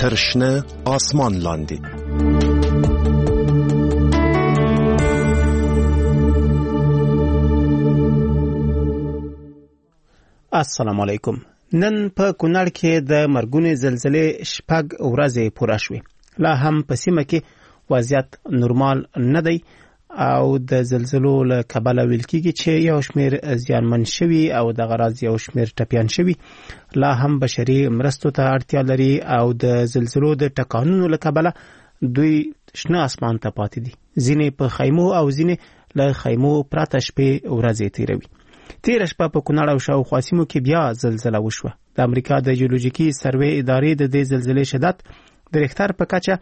تر شنه آسمان لاندې. السلام علیکم. نن په کونړ کې د مرګونې زلزلې 6 ورځې پوره شوې. لا هم په سیمه کې وضعیت نورمال نه دی او د زلزلو له کبله ویل کېږي چې یو شمېر زیانمن شوي او د غراض یو شمېر ټپیان شوي. لا هم بشري مرستو ته اړتیا لري او د زلزلو د ټکانونو له کبله دوی شنه اسمان ته پاتې دي. ځینې په خیمو او ځینې له خیمو پرته شپې ورځې تیروي. تیر شپه په کونړ او شاوخوا سیمو کې بیا زلزله وشوه. د امریکا د جیولوژیکي سروې ادارې د دې زلزلې شدت د ریختر په کچه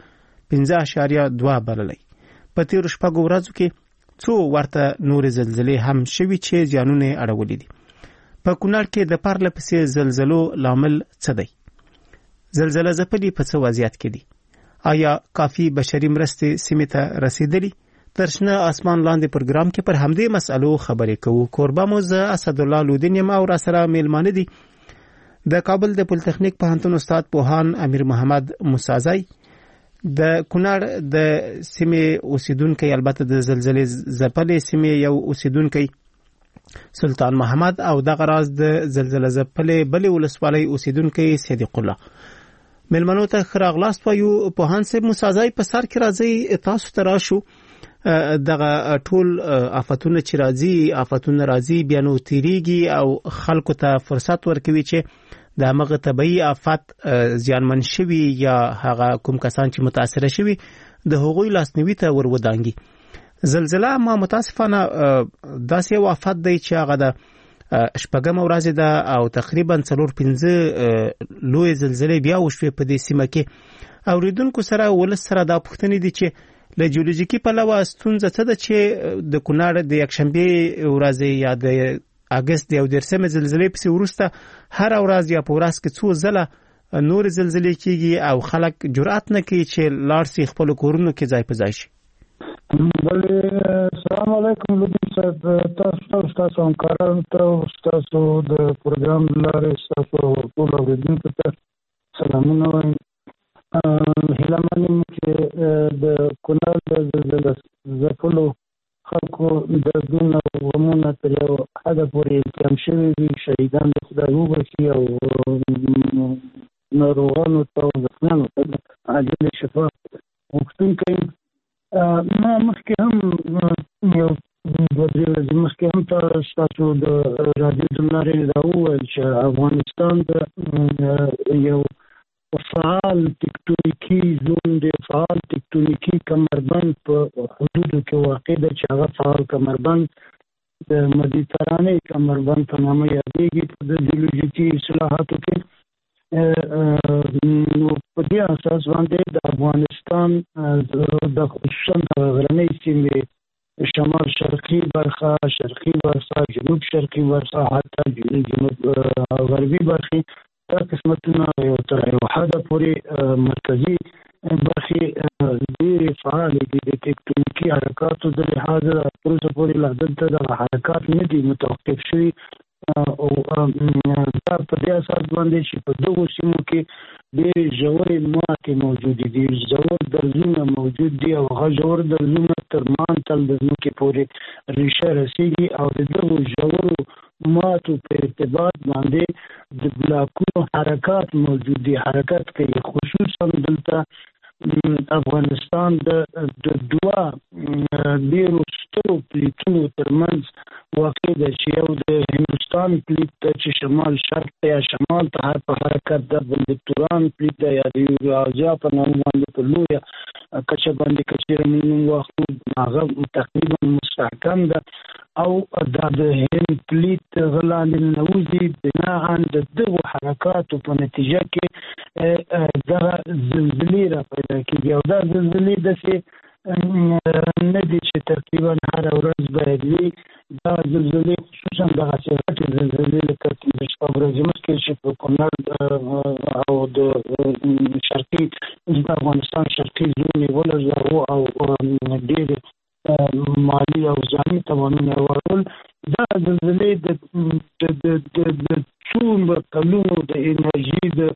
5.2 بللی. په تیر شپږ ورځو کې څو ورته نور زلزلې هم شوي چې زیانونه اړولې دي. په کونړ کې د پرله پسې زلزلو لامل څه دی؟ زلزله ځپلي په څه وضعیت کې دي؟ آیا کافي بشري مرستې سیمې ته رسیدلي؟ تر شنه آسمان لاندې پروګرام کې پر همدې مسئلو خبرې کوو. کوربه مو زه اسد الله لودین یم او را سره میلمانه دي د کابل د پولیټیکنیک پوهنتون استاد پوهان امیر محمد موسازی، د کونړ د سیمې اوسیدونکو، البته د زلزلې ځپلې سیمې یو اوسیدونکو سلطان محمد، او د غراض د زلزلې ځپلې بلې ولسوالۍ اوسیدونکو صدیق الله. میلمنو ته خراغلاست وایو. پوهان صاحب موسازی، په سر کې راځي تاسو ته راشو. دغه ټول آفتونه چې راځي بیا نو تیریږي او خلکو ته فرصت ورکوي چې د هغه طبيعي آفت زیانمن شوي یا هغه کوم کسان چې متاثر شوي د هغوی لاسنیوي ته ورودانګي. زلزلہ ما متاسفانه داسې یو آفت دی چې هغه د 6 ورځې ده او تقریبا 4-5 لوی زلزلې بیا وشوي په دې سیمه کې. اوریدونکو سره ولس سره دا پوښتنې دي چې له جیولوژیکي پلوه ستونزه څه ده چې د کونړ د یکشنبې ورځې یا د اگست د 11 زلزلې پسې وروسته هر ورځ یا په ورځ کې څو ځله نور زلزلې کیږي او خلک جرأت نه کوي چې لاړ شي خپل کورونو کې ځای په ځای شي. السلام علیکم لودین صاحب، تاسو همکارانو ته، تاسو د پروګرام لارې تاسو ټول اوریدونکو ته سلامونه وایم. هیله منم چې د کونړ د زلزلې ځپلو خلکو دردونه او غمونه تر یو حده پورې کم شوي وي. شهیدان د خدای وبخښي او ناروغانو ته او زخمیانو ته عاجله شفا غوښتونکی یم. ما مخکې هم یو 2 ورځې مخکې هم تاسو د رادیو د لارې راوویل چې افغانستان د یو فعال تکتونیکی زون دی، فعال تکتونیکی کمربند په حدودو کې واقع ده چې هغه فعال کمربند د مدیترانې کمربند په نامه یادېږي په د جیولوژیکي اصطلاحاتو کې. نو په دې اساس باندې د افغانستان د خصوصا د غرنۍ سیمې شمال شرقي برخه، شرقي برخه، جنوب شرقي برخه، حتی جنوب غربي برخه، دا قسمتونه یو تر یو حده پورې مرکزي برخې ډېرې فعالې دي. د تکتونیکي حرکاتو د لحاظه پروسه پورې لا دلته دغه حرکات نه دي متوقف شوي او دا په دې اساس باندې چې په دغو سیمو کې ډېرې ژورې ماتې موجودې دي، ژور درزونه موجود دي او هغه ژور درزونه تر مانتل د ځمکې پورې ریشه رسېږي او د دغو ژورو ماتو په ارتباط باندې د بلاکونو حرکات موجود دي، حرکت کوي. خصوصا دلته افغانستان د 2 ډېرو سترو پلیتونو ترمنځ واقع ده چې یو د هندوستان پلیت ده چې شمال شرق ته یا شمال ته په حرکت ده، بل د توران پلیت ده یا د یورازیا په نوم باندې په لویه کچه باندې کچېره موږ واخلو، هغه تقریبا مستحکم ده او دا د هند پلیت غلاندې نوځي. بناءً د دغو حرکاتو په نتیجه کې دغه زلزلې را پیدا کېږي او دا زلزلې داسې نه دي چې تقریبا هر ورځ باید وي. دا زلزلې خصوصا دغسې غټې زلزلې لکه 15 ورځې مخکې چې په کونړ او د شرقي د افغانستان شرقي زون یې ولړزاوه او ډېرې مالي او ځاني تاوانونه ورول. دا زلزلې د څو کلونو د انرژي د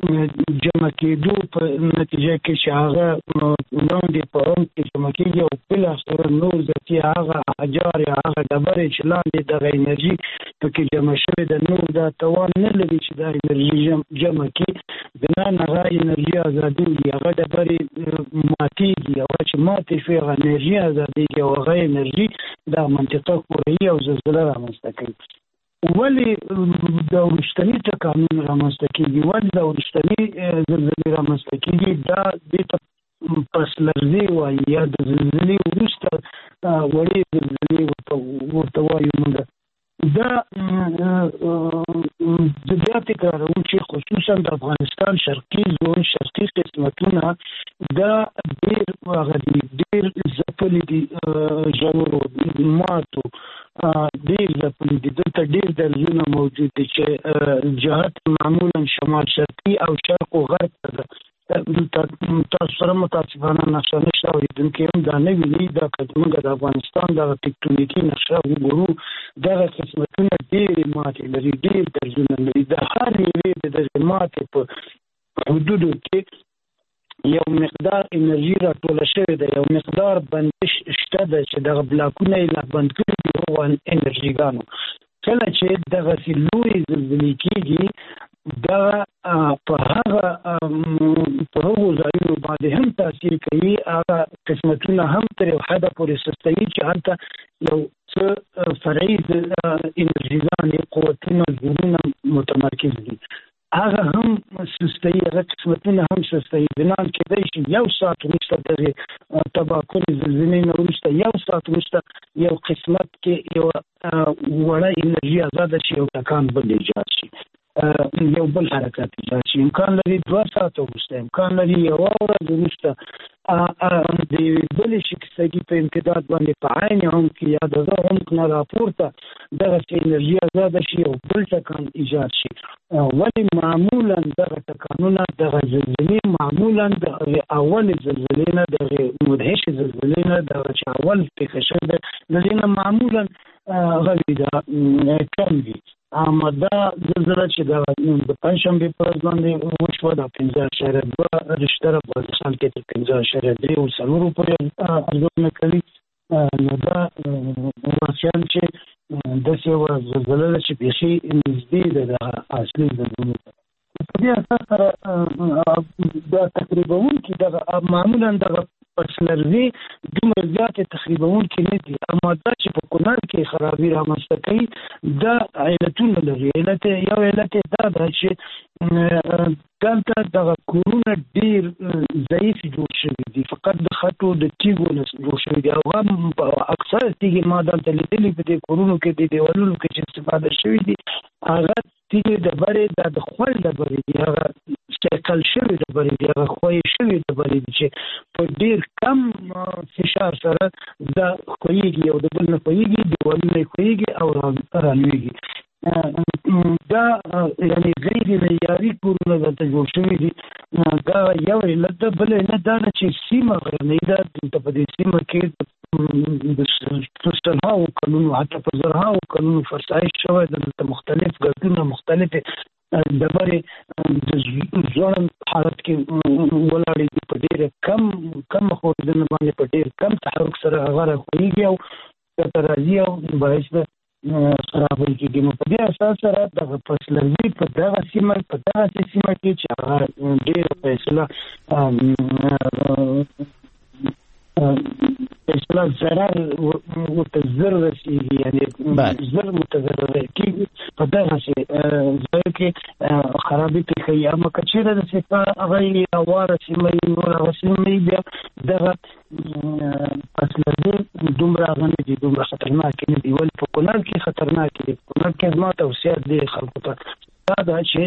جمع کېدو په نتیجه کې چې هغه لاندې په عمق کې جمع کېږي او بالاخره نور ذاتي هغه احجار یا هغه ډبرې چې لاندې دغه انرژي پکې جمع شوې ده نور دا توان نه لري چې دا انرژي جمع کړي بنا هغه انرژي ازادېږي هغه ډبرې ماتېږي او چې ماتې شوې هغه انرژي ازادېږي او هغه انرژي دا منطقه ښوروي او زلزله رامنځته کوي. ولې د وروستني ټکانونه رامنځته کېږي ولې د وروستني زلزلې رامنځته کېږي دا دې ته پس لرزې وایي یا د زلزلې وروسته وړې زلزلې ورته وایو موږ. دا بیا تکراروم چې خصوصا د افغانستان شرقي زون شرقي قسمتونه دا ډېر ځپلي دي ژورو ماتو ډېر ځپلي دي دلته ډېر درزونه موجود دي چې جهت معمولا شمال شرقي او شرق و غرب ته ده. تاسو سره متاسفانه نقشه نشته اورېدونکي هم دا نه ویني دا که زموږ د افغانستان دغه ټکټونیکي نقشه وګورو دغه قسمتونه ډېرې ماتې لري ډېر درزونه لري د هر یوې د دغې ماتې په حدودو کې یو مقدار انرژي راټوله شوې ده یو مقدار بندش شته ده چې دغه بلاکونه یې لا بند کړي دي هغو انرژیګانو. کله چې دغسې لویې زلزلې کېږي دا په هغه ځایونو باندې هم تاثیر کوي هغه قسمتونه هم تر یو حده پورې سستوي چې هلته یو څه فرعي انرژیګانې قوتونه زورونه متمرکز دي هغه هم سستوي هغه قسمتونه هم سستوي بنان کېدای شي یو ساعت وروسته دغې تباه کړې زلزلې نه وروسته یو ساعت وروسته یو قسمت کې یو وړه انرژي ازاده شي یو ټکان بل ایجاد شي یو بل حرکت ایجاد شي امکان لري 2 ساعته وروسته امکان لري یوه ورځ وروسته د بلې شکستګي په امتداد باندې په عین عمق کې یا د هغه عمق نه راپورته دغسې انرژي ازاده شي او بل ټکان ایجاد شي. ولې معمولا دغه ټکانونه دغه زلزلې معمولا د اولې زلزلې نه دغه مدهشې زلزلې نه دغه چې اول پېښه شوې ده د دې نه معمولا غوي ده کم وي. دا زلزله چې د پنجشنبې په ورځ باندې وشوه دا 5.2 رشتره په سال کې تر 5.3 او 4 پورې ارزونه کوي. نو دا واقعا چې داسې یوه زلزله ده چې بیخي نږدې ده د اصلي زلزلې ته. په دې اساس سره دا تقریبوونکي دغه معمولا دغه پس لرزې دومره زیاتې تخریبوونکي نه دي اما دا چې په کونړ کې خرابي رامنځته کوي دا علتونه لري. یو علت یې دا ده چې دلته دغه کورونه ډېر ضعیف جوړ شوي دي فقط د خټو د تیږو نه جوړ شوي دي او هغه اکثر تیږې ما دلته لیدلي په دې کورونو کې د دیوالونو کې چې استفاده شوي دي هغه تیږې ډبرې دا د خوړ ډبرې دي هغه شکل شوي ډبرې دي هغه خوی شوي ډبرې دي چې په ډېر کم فشار سره دا ښویېږي او د بل نه ښویېږي دیوالونه یې ښویېږي او رالوېږي. دا یعنې غیر معیاري کورونه دلته جوړ شوي دي دا یو علت ده. بل علت دا ده چې سیمه غرنۍ ده دلته په دې سیمه کې د سلهاوو کلونو حتی په زرهاوو کلونو فرسایش شوی ده دلته مختلف ګردونه مختلفې ډبرې د ځوړند حالت کې ولاړې دي په ډېره کم خوځنه باندې په ډېر کم تحرک سره هغه راښویېږي او ښکته راځي او باعث ده خرابۍ کېږي. نو په دې اساس سره دغه پس لرزې په دغسې سیمه کې چې هغه ډېره فیصله ضرر ورته زر رسېږي یعنې زر متضرره کېږي په دغسې ځایو کې خرابي پېښوي. اما که چېرې داسې هغه هواره سیمه وي نور هغه سیمه وي بیا دغه پس لرزې دومره هغه نه دي دومره خطرناکې نه دي. ولې په کونړ کې خطرناکې دي. په کونړ کې زما توصیه دی خلکو ته دا ده چې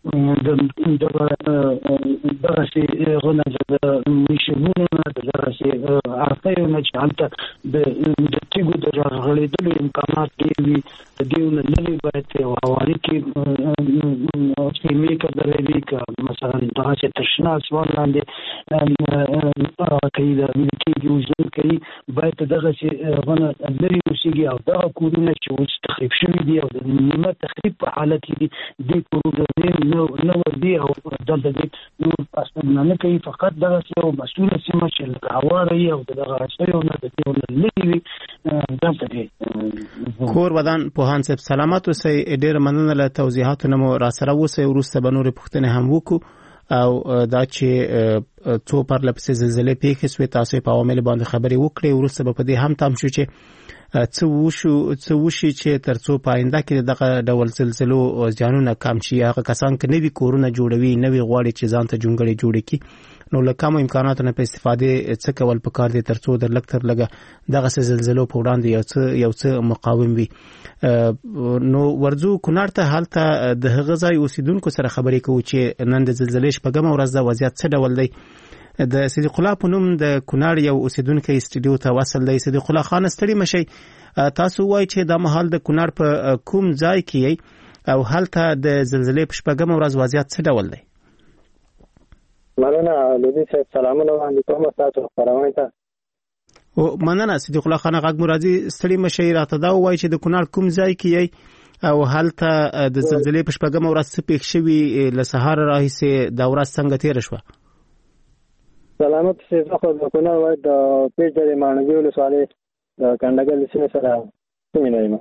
دغسې هغه نه د میشبونو نه د دغسې ارتیو نه چې هلته د تیږو د راغړېدلو امکانات ډېر وي د دې نه لرې باید یو هواري کې خیمې که دروي که مثلا دغسې تشنه اسمان لاندې کوي د امریکای وژل کوي باید دغه چې غونه لري اوسېږي او دغه کورونه چې اوس تخریب شوي دي او د نیمه تخریب په حالت کې دي د کورونه نو ودي او دلته دي نور اصلا نه کوي فقط دغه یو مسؤل سیمه چې هواري او دغه شیو نه د دې لري دلته دي کور ودان پوهان صاحب سلامات اوسئ ډېر مننه له توضیحاتو نمو را سره اوسئ وروسته به نور پوښتنې هم وکړو او دا چې څو پرلپسې زلزلې پیښې شوې تاسو په عوامل باندې خبرې وکړې وروسته به په دې هم تام شو چې څه وشي چې ترڅو په آینده کې دغه ډول زلزلو ځانونه کم شي هغه کسان چې نوي کورونه جوړوي نوي غواړي چې ځان ته جونګړې جوړ کړي نو له کوم امکاناتو نه په استفاده څه کول پکار دي ترڅو د لکتر لګه دغه زلزلو په وړاندې یو څه مقاوم وي نو ورځو کونړ ته حالت د هغه ځای اوسیدونکو سره خبرې کوو چې نن د زلزلې شپږم ورځ د وضعیت څه ډول دی د صدیق الله په نوم د کونړ یو اوسیدونکو استډیو ته وصل دی صدیق الله خان ستړي مشي تاسو وایي چې د مهال د کونړ په کوم ځای کې او حالت د زلزلې په شپږم ورځ وضعیت څه ډول دی مننه لودي صاحب سلامونه وړاندې کوم تاسو خبرونه ته او مننه صدیق الله خان غږ مرادي ستړي مشي راته دا وایي چې د کونړ کوم ځای کې او حالت د زلزلې په شپږم ورځ څه پیښ شوی له سهار راهیسې د ورځ څنګه تیر شو سلامت شه خو د کونړ وای د پیج د مانګي له سوالې د کندګل سره سره سمینایم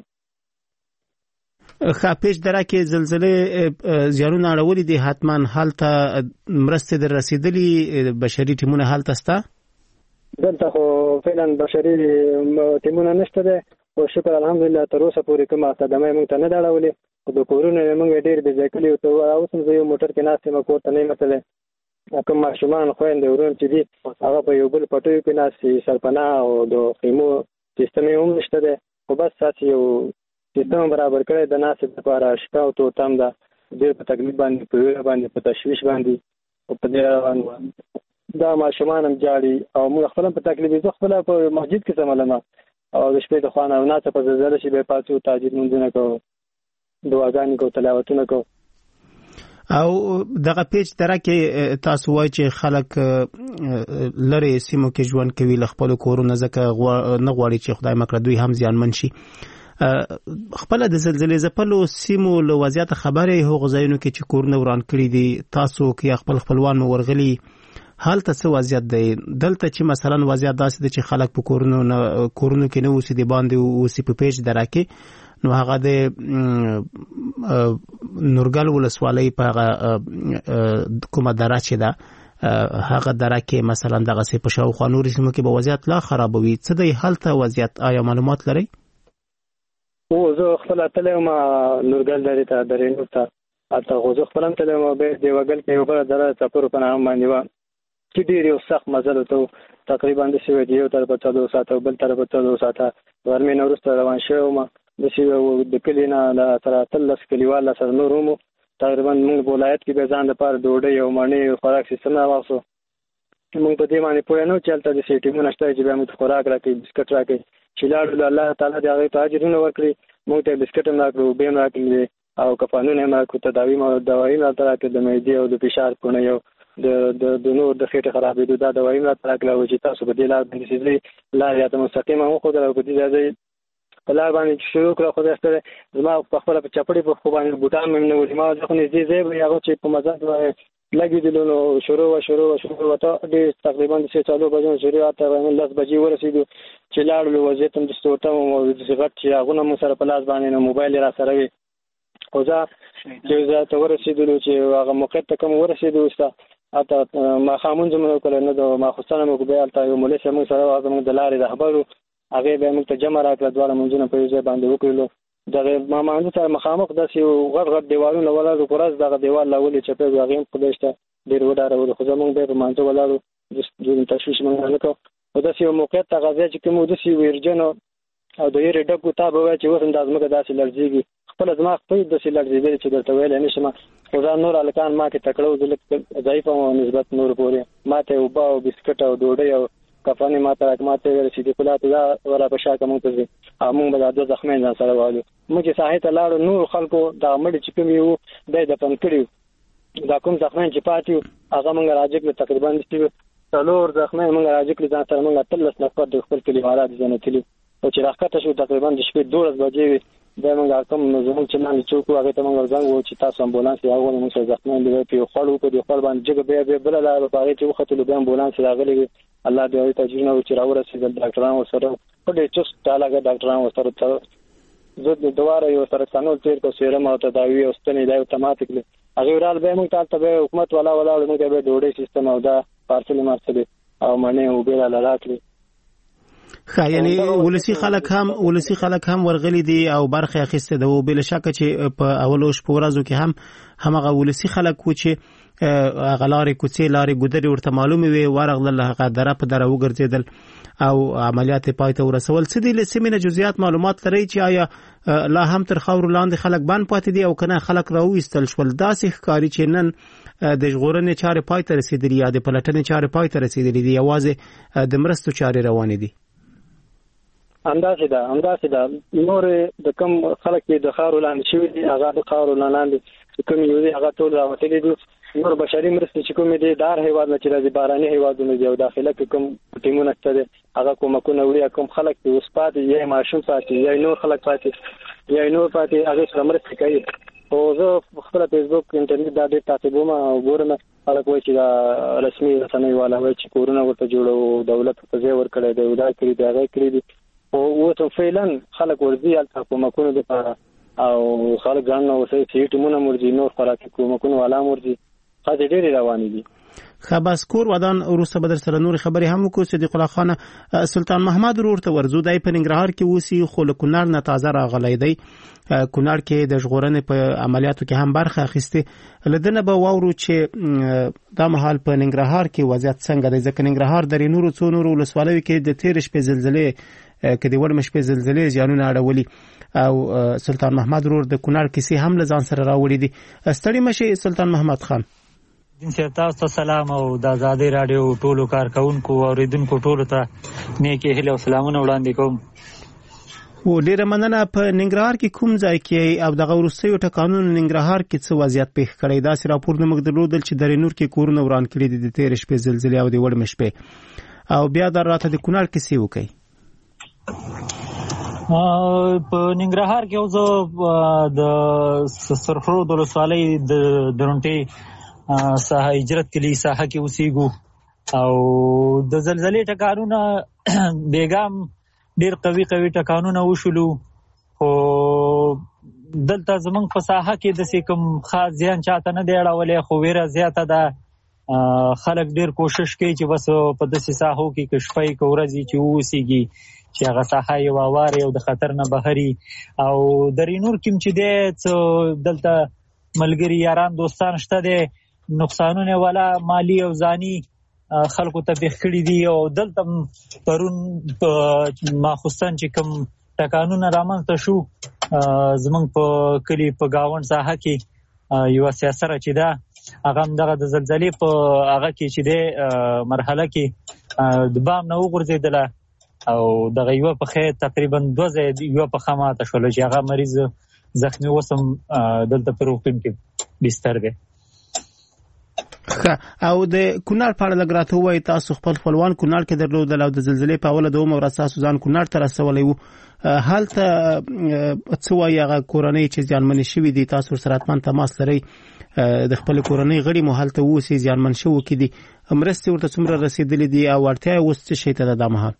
خاپیش دره کې زلزلې زیانونه اړولې دي حتمان حالت مرسته در رسیدلی بشري ټیمونه حالت استا دلته خو فعلا بشري ټیمونه نشته ده او شکر الحمدلله تر اوسه پورې کومه صدمه موږ ته نه داړولې د کورونه موږ ډېر به ځکلې او اوس هم یو موټر کې ناستې ما کور ته نه متله کوم ماشومان خويندې ورون چې دي هغه په یو بل پټو کې ناستې سرپناه او د خیمو سیستم هم نشته ده خو بس ساتي یو سیستم برابر کړی د ناسې لپاره شپه او تو تام ده ډېر په تکلیف باندې په ویره باندې په تشویش باندې او په دې روان دا ماشومان هم جاړي او موږ خپل په تکلیف زه خپل په مسجد کې سملم او د شپې د خوانه او ناڅه په زلزلې شي به پاتو تاجید مونږ نه کو دعاګانې کو تلاوتونه کو او دغه پیج دره کې تاسو وایي چې خلک لری سیمو کې ژوند کوي ل خپل کورونه ځکه نه غواړي چې خدای مکړه دوی هم زیانمن شي خپل د زلزلې زپلو سیمو له وضعیت خبرې هغه ځایونو کې چې کورونه وران کړی دي تاسو کې خپل خپلوان مو ورغلي حالت څه وضعیت دی دلته چې مثلا وضعیت داسې دی چې خلک په کورونو کې نه اوسې دي باندې اوسې په پیج دره کې نو هغه د نورګل ولسوالۍ په کومه دره چې ده هغه دره کې مثلا دغه څه په شاوخوا نور سیمو کې به وضعیت لا خرابوي څه دی حالت وضعیت آیا معلومات لرئ او زه خپل تلم نورګل درې ته درې نور ته اته غوځ خپلم تلم به دیوګل کې یو بل دره چپور په نام باندې و چې ډیر یو سخت مزل ته تقریبا د شوی دی یو تر په 4 ساعته بل تر په 4 ساعته ورمې نورسته روان شوم د شی د کلینا لا تر 13 کلیوال سره نورمو تقریبا موږ ولایت کې به ځان د پاره ډوډۍ او مانی خوراک سیستم راوځو موږ په دې باندې پوه نه چلته د سیټي مونږ نشته چې به موږ خوراک راکې بسکټ راکې چې لاړ الله تعالی دې هغه ته اجرونه ورکړي موږ ته بسکټ هم راکړو به هم راکړي او کفانونه هم راکړو تداوی او دوايي هم راکړو د معدې او د فشار کونه یو د نور د خېټه خرابېدو دا دوايي هم راکړو چې تاسو به دې لار باندې سي لا یا ته مستقیمه مو خو دا په دې ځای په لار باندې شروع کړو خو دا ستاره زما په خپل په چپړې په خو باندې بوتان مې نه ولې ما ځکه نږدې ځای به هغه چې په مزه لګې دلونو شروع وته دې تقریبا 4 بجې شروع ته 10 بجې ورسېدو چې لاړو وضعیت هم د ستورته او د غټ چې هغه مو سره په لاس باندې موبایل را سره وي او دا چې زه ته ورسېدو چې هغه موقع ته کوم ورسېدو استا اته ما خامون زموږ کله نه د ما خصانه مو به الته یو مولوی سم سره هغه د لارې رهبرو هغه به موږ ته جمع راکړه دواړه مونږ په یوه باندې وکړو دغه ما مانځ سره مخامخ داسې غټ دیوالونه ولاړو پرز دغه دیوال لاولې چې په هغه هم خدایشته ډیر وډارو خو زمونږ به په مانځ ولاړو د تشویش مونږ نه کوو او داسې یو موقع ته غځي چې کوم داسې ورجنو او د یې ډکو تابه وای چې وسند ازمه داسې لړزيږي خپل دماغ په داسې لړزيږي چې درته ویل نه شم خو دا نور الکان ما کې تکړو ځل ضعیف او نسبت نور پورې ماته او با او بسکټ او ډوډۍ او کفانه ماته راکماته ورسېدې کله ته دا ولا په شاکه مونږ ته موږ به د زخمین سره والو موږ ساحه ته لاړو نور خلکو دا مړ چې کوم یو د پن کړیو دا کوم زخمین چې پاتیو هغه موږ راځي تقریبا څلور زخمي موږ راځي کړی ځان سره موږ 13 نفر د خپل کلیوالو د ځنتلی او چې راکته شو تقریبا د شپې 12 بجې دا موږ کوم زموږ چې لاندې چوک هغه ته موږ زنګ و چې تاسو امبولانس یاغو موږ زخمي دی په خړو په دې خړ باندې جګ به بل لا په هغه چې وختلو به امبولانس راغلی الله دې او تجربه او چې راورسېدل ډاکټرانو سره په دې چست تعالی ډاکټرانو سره زه د دواره یو سره څنګه تیر کو سیرم او تداوی او ستنې دا اتوماتیکلی هغه ورال به موږ ته به حکومت ولا موږ به ډوډۍ سیستم او دا پارسل مارسل او منه او بیل لالاکلی خا یعنی ولسی خلک هم ورغلي دي او برخه اخیسته ده او بل شک چې په اولو شپو ورځو کې هم هغه ولسی خلک و چې غلاري کوڅې لاري ګودري ورته معلومه وي ورغله هغه دره په دره وګرځیدل او عملیات پای ته ورسول څه دي لسمینه جزئیات معلومات لري چې آیا لا هم تر خاور لاندې خلک بان پاتې دي او کنه خلک راوېستل شول داسې ښکاری چې نن د ژغورنې چارې پای ته رسیدلي یا د پلټنې چارې پای ته رسیدلي دي یوازې د مرستو چارې روانې دي همداسې ده نور د کم خلک د خاور لاندې شوي دي هغه د خاور لاندې کوم یو دي هغه ټول راوتلي دي نور بشري مرستې چې کوم دي دار هیواد نه چې د باراني هیوادونو دی او داخله کې کوم ټیمونه ستده هغه کومکونه وړي کوم خلک د وسپات یا ماشوم پاتې یا نور خلک پاتې یا نور پاتې هغه سره مرسته کوي او زه خپل فیسبوک انټرنیټ دا ډېر تعقیبوم او ګورم خلک وایي چې دا رسمي رسنۍ والا وایي چې کورونه ورته جوړو دولت په ځای ورکړی دی دا کړی دی هغه کړی دی او ته فعلا خلک ورځي البته کومکونه لپاره او خلک ځان نو وسې چې ټیمونه مرجي نور خوراکي کومکونه والا مرجي خاطر ډېر روانې دي خباس کور ودان وروسته بدر سره نور خبري هم کو صدیق الله خان سلطان محمد ورته ورزو دای په ننګرهار کې وسی خو له کونړ نه تازه راغلی دی کونړ کې د ژغورنې په عملیاتو کې هم برخه اخیسته لدنه به واورو چې دا مهال په ننګرهار کې وضعیت څنګه دی ځکه ننګرهار د نورو څو نورو ولسوالیو کې د تیر شپې زلزلې کې د ورمش په زلزلې ځانونه اړولي او سلطان محمد ورور د کونړ کیسې هم لزان سره راوړي دي ستړي مشه سلطان محمد خان دین صاحب تاسو سلام او د آزادۍ رادیو ټولو کارکونکو او اوریدونکو ټولو ته نیکی هیله او سلامونه وړاندې کوم و ډیره مننه په ننګرهار کې کوم ځای کې او دغه وروستیو ټکانونو ننګرهار کې څه وضعیت پیښ کړی دا سره راپور موږ درلودل چې د نور کې کورونه وران کړي دي د تیر شپې زلزلې او د وړ مشپې او بیا د راته د کونړ کې سی وکي په ننګرهار کې اوس د سرخرو د ولسوالۍ د درونټي ساحه هجرت کلی ساحه کې اوسېږو او د زلزلې ټکانونه بیګام ډیر قوي ټکانونه وشولو خو دلته زمونږ په ساحه کې د کوم خاص ځان چاته نه دی اړولې خو ویره زیاته ده خلک ډیر کوشش کوي چې بس په داسې ساحو کې کشفای کورځي چې اوسېږي چې هغه ساحه یو واره او د خطر نه بهري او درینور کوم چې دی دلته ملګری یاران دوستان شته دي نقصانونه ولا مالی او ځاني خلکو ته پیښ کړي دي او دلته پرون ماخصن چې کوم ټکانونه رامنځته شو زمونږ په کلی په گاوند ساحه کې یو سیاسره چې دا هغه دغه د زلزلې په هغه کې چې د مرحله کې د بام نه وګرځیدله او دغه یو په خې تقریبا 2 ځای یو په خماته شول چې هغه مریض زخمی وسم دلته په روغتون کې بستر دی او د کونړ په اړه لګراته وای تاسو خپلوان کونړ کې درلودل او د زلزلې په اوله دوه ور اساس ځان کونړ ته رسولې وو حالته څه وای هغه کورنۍ چې ځانمن شوی دي تاسو سره اتمن تماس لري د خپل کورنۍ غړي مو حالته وسی ځانمن شو کې دي مرستې ورته څومره رسیدلې دي او ورته اوس څه شي ته د مهال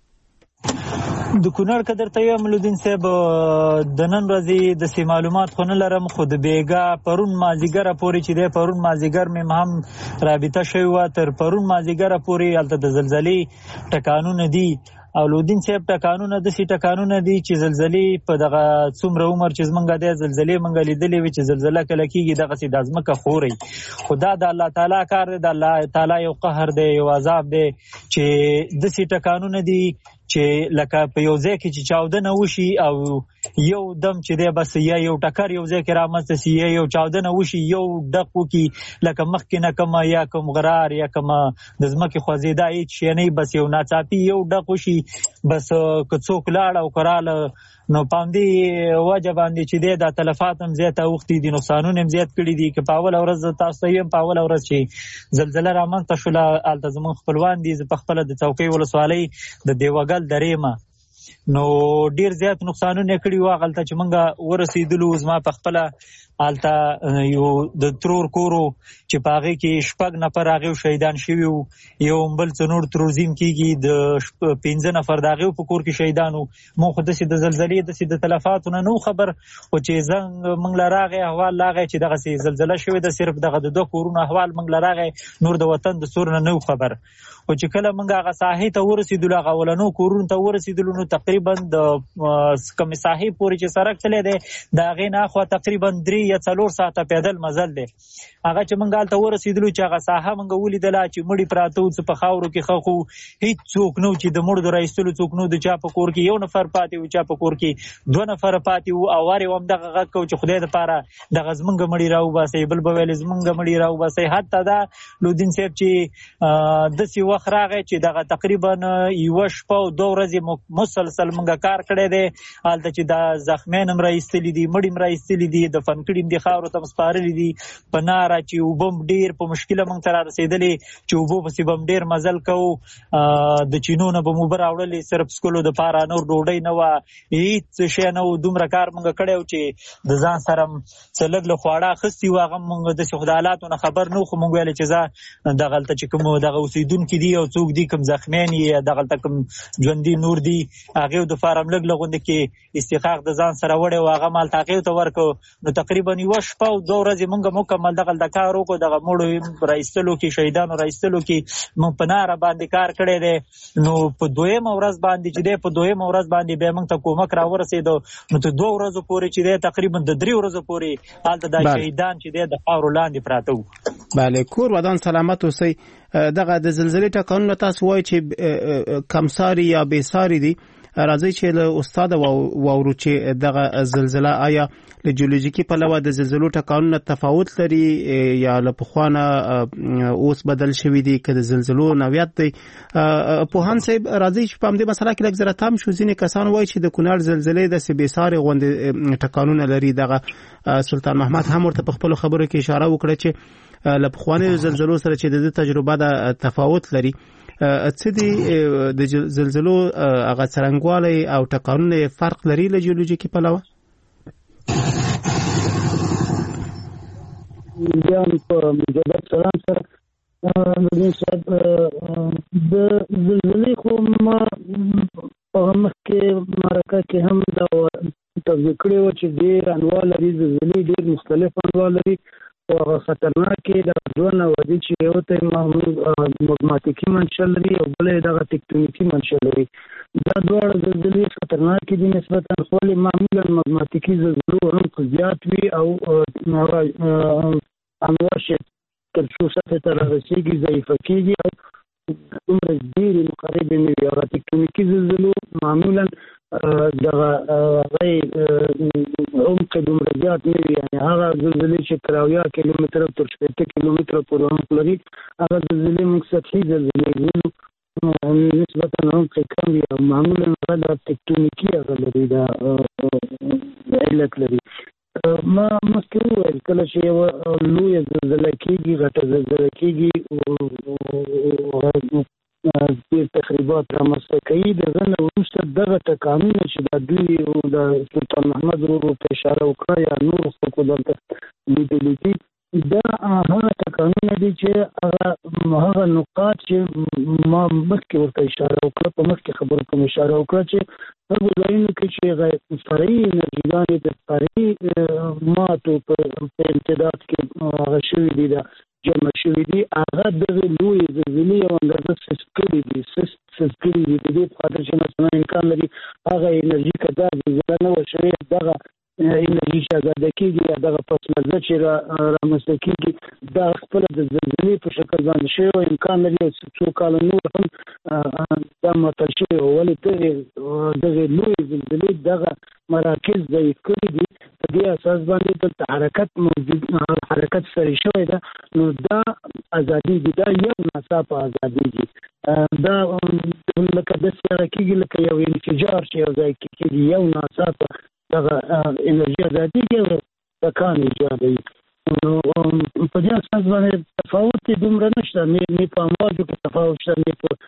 د کونړ قدر ته یم لودین صاحب د نن ورځې د سی معلومات خو نه لرم خو د بیګا پرون مازیګر پورې چې دی پرون مازیګر مې هم رابطه شوی و تر پرون مازیګر پورې الته د زلزلې ټکانونه دي او لودین صاحب ټکانونه د سی ټکانونه دي چې زلزلې په دغه څومره عمر چې زمونږ د زلزلې منګ لیدلې وي چې زلزلہ کله کیږي دغه سي د ازمکه خوري خدا د الله تعالی کار دی د الله تعالی یو قهر دی یو عذاب دی چې د سی ټکانونه دي چې لکه په یو ځای کې چې چاودنه وشي او یو دم چې دی بس یا یو ټکر یو ځای کې رامنځته سي یو چاودنه وشي یو ډق وکي لکه مخکې نه کومه یا کوم غرار یا کومه د ځمکې خوځېدا هیڅ شی نه بس یو ناڅاپي یو ډق وشي بس که څوک لاړ او کراله نو پاندې وجه باندې چې دی دا تلفات هم زیات اوختي دي، نقصانونه هم زیات کړي دي. که په اوله ورځ تاسو ته یم په اوله ورځ چې زلزله رامنځته شوله هلته زمونږ خپلوان دي، زه پخپله د څوکۍ ولسوالۍ د دیوګل درې ما نو ډیر زیات نقصانونه کړي وو. هلته چې موږ ورسېدلو زما پخپله هلته یو د ترور کورو چې په هغې کې 6 نفر هغې شهیدان شوي وو، یو بل څلور تروزیم کېږي د 15 نفر د هغې په کور کې شهیدان وو. مونږ خو داسې د زلزلې داسې د تلفاتو نه نو خبر، خو چې زنګ موږ له راغی احوال راغی چې دغسې زلزله شوې ده، صرف دغه د 2 کورونو احوال موږ له راغی، نور د وطن د سور نه نو خبر. خو چې کله موږ هغه ساحې ته ورسېدلو، هغه اولنو کورونو ته ورسېدلو، نو تقریبا د کومې ساحې پورې چې سړک تللی دی د هغې نه اخوا تقریبا 3 یا 4 ساعته پیدل مزل دی. هغه چې موږ هلته ورسېدلو چې هغه ساحه موږ ولیدله چې مړي پراته وو، څه په خاورو کې ښخ وو، هېڅ څوک نه و چې د مړو د رایستلو څوک نه و. د چا په کور کې 1 نفر پاتې وو، چا په کور کې 2 نفر پاتې وو. او وار یې هم دغه غږ کوو چې خدای دپاره دغه زمونږ مړي راوباسئ، بل به ویل زمونږ مړي راوباسئ. حتی دا لودین صاحب چې داسې وخت راغی چې دغه تقریبا 1 شپه او 2 ورځې مسلسل موږ کار کړی دی. هلته چې دا زخمیان هم رایستلي دي، مړي هم رایستلي دي، دفن کړي هم دي، خاورو ته هم سپارلي دي. په ناره چې اوبه هم ډېر په مشکله موږ ته را رسېدلې چې اوبو پسې به هم ډېر مزل کوو. د چینو نه به مو اوبه راوړلې صرف څکلو دپاره، نور ډوډۍ نه وه، هېڅ شی نه و. دومره کار موږ کړی و چې د ځان سره څه لږ له خواړه اخیستي وو. هغه موږ داسې خو د حالاتو نه خبر نه وو، خو موږ ویلې چې زه دغلته چې کوم دغه اوسېدونکي دي او څوک دي کوم زخمیان یې دغلته کوم ژوندي نور دي هغې دپاره هم لږ له غوندې کې استحقاق د ځان سره وړی و. هغه مالته هغې ته ورکړو. نو تقریبا 1 شپه او 2 ورځې موږ مکمل دغلته کار وکړو. دغه مړو رایستلو کې، شهیدانو رایستلو کې موږ په ناره باندې کار کړی دی. نو په 2مه ورځ باندې چې دی، په 2مه ورځ باندې بیا موږ ته کومک را ورسېدو. نو ته 2 ورځو پورې چې دی تقریبا د 3 ورځو پورې هلته دا شهیدان چې دی د خاورو لاندې پراته وو. بله، کور ودان سلامت اوسئ. دغه د زلزلې ټکانونه تاسو وایي چې کمساري یا بېساري دي. راځئ چې له استاده واورو چې دغه زلزله آیا له جیولوژیکي پلوه د زلزلو ټکانونه تفاوت لري یا له پخوانه اوس بدل شوي دي، که د زلزلو نوعیت دی. پوهان صاحب راځئ چې په همدې مسله کې لږ زره تم شو. ځینې کسان وایي چې د کونړ زلزلې داسې بېساري غوندې ټکانونه لري. دغه سلطان محمد هم ورته په خپلو خبرو کې اشاره وکړه چې له پخوانیو زلزلو سره چې د تجربه د تفاوت لري. څه دي د زلزلو هغه څرنګوالی او ټکانونه فرق لري له جیولوژیکي پلوه؟ بیا په مجدد سلام سره نورین صاحب، د زلزلې خو ما په مخکې مرکه کې هم دا توضیح کړې وه چې ډېر انواع لري. زلزلې ډېر مختلف انواع لري او هغه خطرناکې د 2 نوع دي چې یو ته مګماتیکي منشأ لري او بله یې دغه تکتونیکي منشأ لري. دا دواړه زلزلې خطرناکې دي نسبتا، خو معمولا مګماتیکي زلزلو عمق زیات وي او انواع چې تر څو سطحې ته رارسېږي ضعیفه کېږي او دومره ډېرې مقربې نه وي. هغه تکتونیکي زلزلو معمولا دغه عمق دومره زیات نه وي، یعنې هغه زلزلې چې تر 80 کیلومتره تر 80 کیلومتره پورې عمق لري، هغه زلزلې موږ سطحي زلزلې ویلو، نسبتا عمق کم وي او معمولا هغه د تکتونیکي هغه لري، د علت لري. ما مخکې وویل کله چې یوه لویه زلزله کېږي، غټه زلزله کېږي، ډېر تخریبات رامنځته کوي، د هغه نه وروسته دغه ټکانونه چې دا دوی د سلطان محمد ورو په اشاره وکړه یا نورو خلکو دلته لیدلي دي، دا هغه ټکانونه دي چې هغه نقاط چې ما مخکې ورته اشاره وکړه، په مخکې خبرو کوم اشاره وکړه چې هغو ځایونو کې چې فرعي انرژیګانې د فرعي ماتو په امتداد کې هغه شوي دي، دا جمع شوي دي، هغه دغه لویې زلزلې یو اندازه سست کړي دي. د دې په خاطر چې مثلا امکان لري هغه انرژي که دا زلزله نه وه شوې، دغه انرژي چې ازاده کېږي یا دغه پس لرزه چې رامنځته کېږي دا خپله د زلزلې په شکل باندې شوی و. امکان لري څو کاله نور هم دا معطل شوی و، ولې دغې لویې زلزلې دغه مراکز ضعیف کړي دي. په دې اساس باندې دلته حرکت سري شوی ده، نو دا ازادېږي، دا یو ناڅاپه ازادېږي. دا لکه داسې کېږي لکه یو انفجار چې یو ځای کې کېږي، یو ناڅاپه دغه انرژي ازادېږي او ټکان ایجادوي. نو په دې اساس باندې تفاوت دومره نشته، نه په امواجو کې تفاوت شته، نه په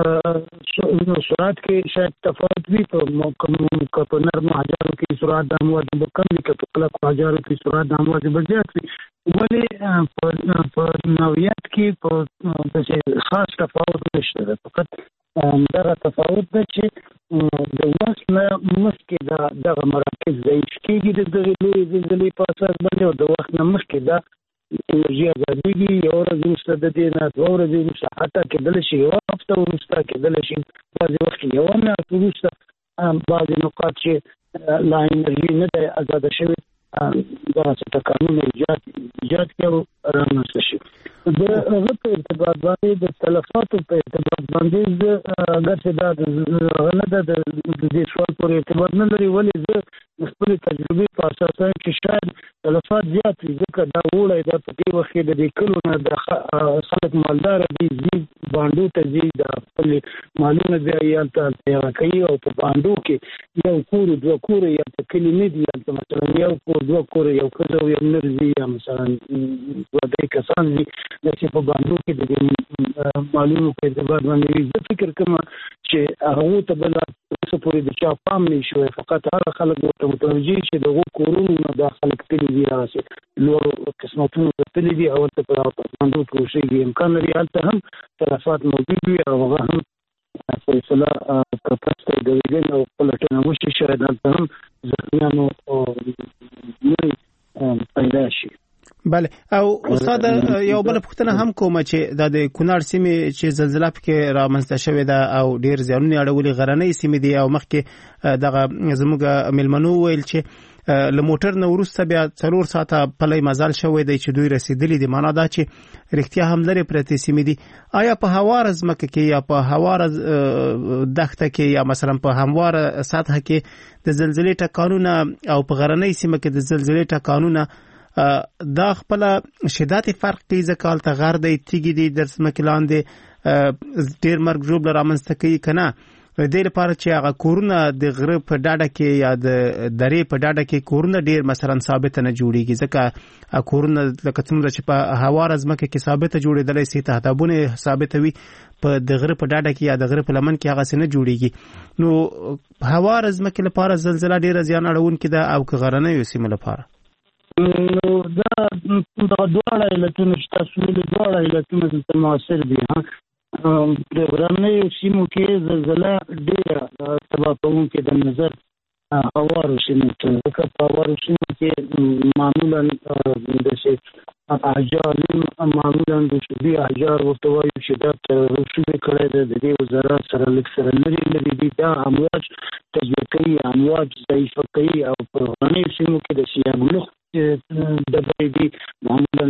سرعت کې شاید تفاوت وي. په نرمو احجارو کې سرعت د امواجو به کم وي، که په کلکو احجارو کې سرعت د امواجو به زیات وي. ولې په نوعیت کې په داسې خاص تفاوت نشته ده، فقط دغه تفاوت ده چې د وخت نه مخکې دغه مراکز ضعیف کېږي د دغې لویې زلزلې په اساس باندې، او د وخت نه مخکې دا انرژي ازادېږي. یوه ورځ وروسته د دې نه، دوه ورځې وروسته، حتی کېدلی شي یوه هفته وروسته، کېدلی شي بعضې وخت کې یوه میاشت وروسته بعضې نقاط چې لا انرژي نه ده ازاده شوې دغسې ټکانونه ایجاد کړي او رامنځته شي. د هغه په ارتباط باندې د تلفاتو په ارتباط باندې زه هغسې دا هغه نه ده د دې سوال پورې ارتباط نه لري. ولې زه د خپلې تجربې په اساس وایم چې شاید تلفات زیات وي، ځکه دا اوړی دا په دې وخت کې د دې کلو نه د خلک مالداره دي، ځي بانډو ته ځي، د خپلې مالونه بیا یې هلته تیاره کوي، او په بانډو کې یو کور دوه کوره یا په کلي نه دي، هلته مثلا یو کور دوه کوره، یو ښځه او یو نر ځي، یا مثلا دوه درې کسان ځي، داسې په بانډو کې د دې مالونو په ارتباط باندې وي. زه فکر کوم چې هغو ته به لا اوسه پورې د چا پام نه شوی، فقط هغه خلک ورته متوجه چې د هغو کورونو نه دا خلک تللي دي، هغسې لوړو قسمتونو ته تللي دي او هلته په بانډو کې اوسېږي. امکان لري هلته هم تلفات موجود وي او هغه هم فیصله کپس ته ګرځېدل او پلټنه وشي، شاید هلته هم زخمیانو نوی پیدا شي. بله. او استاد یو بل پوښتنه هم کوم چې د کونړ سیمې چې زلزلہ پکې رامنځته شوې ده او ډیر زیانونه اړولي غرنۍ سیمې دي، او مخکې دغه زموږ ملمنو ویل چې له موټر نه وروسته بیا 4 ساعته پلی مزل شوی دی چې دوی رسیدلی دي. معنا دا چې رښتیا هم لري پرتې سیمې دي. آیا په هواره ځمکه کې یا په هواره دښته کې یا مثلا په همواره سطح کې د زلزلې ټکانونه او په غرنۍ سیمه کې د زلزلې ټکانونه دا خپل شدت فرق کوي؟ ځکه هلته غر دی، تیږې دي، د ځمکې لاندې ډېر مرګ ژوبله رامنځته کوي که نه؟ دې لپاره چې هغه کورونه د غره په ډاډه کې یا د درې په ډاډه کې کورونه ډېر مثلا ثابته نه جوړېږي، ځکه کورونه لکه څومره چې په هواره ځمکه کې ثابته جوړېدلی سي، تهدابونه ثابته وي، په د غره په ډاډه کې یا د غره په لمن کې هغسې نه جوړېږي. نو هواره ځمکې لپاره زلزله ډېره زیان اړونکې ده او که غرنیو سیمو لپاره؟ نو دا دواړه علتونه چې تاسو ویلي، دواړه علتونه دلته مؤثر دي. د غرنیو سیمو کې زلزله ډېره تباه کوونکې د نظر هوارو سیمو ته، ځکه په هوارو سیمو کې معمولا داسې احجار معمولا د رسوبي احجار ورته وایو چې دا رسوبي کړی دی، د دې وزارت سره لږ سره لرې دي، دا امواج تجزیه کوي، امواج ضعیفه کوي. او په غرنیو سیمو کې د سیاګلوخ ډبرې دي، معمولا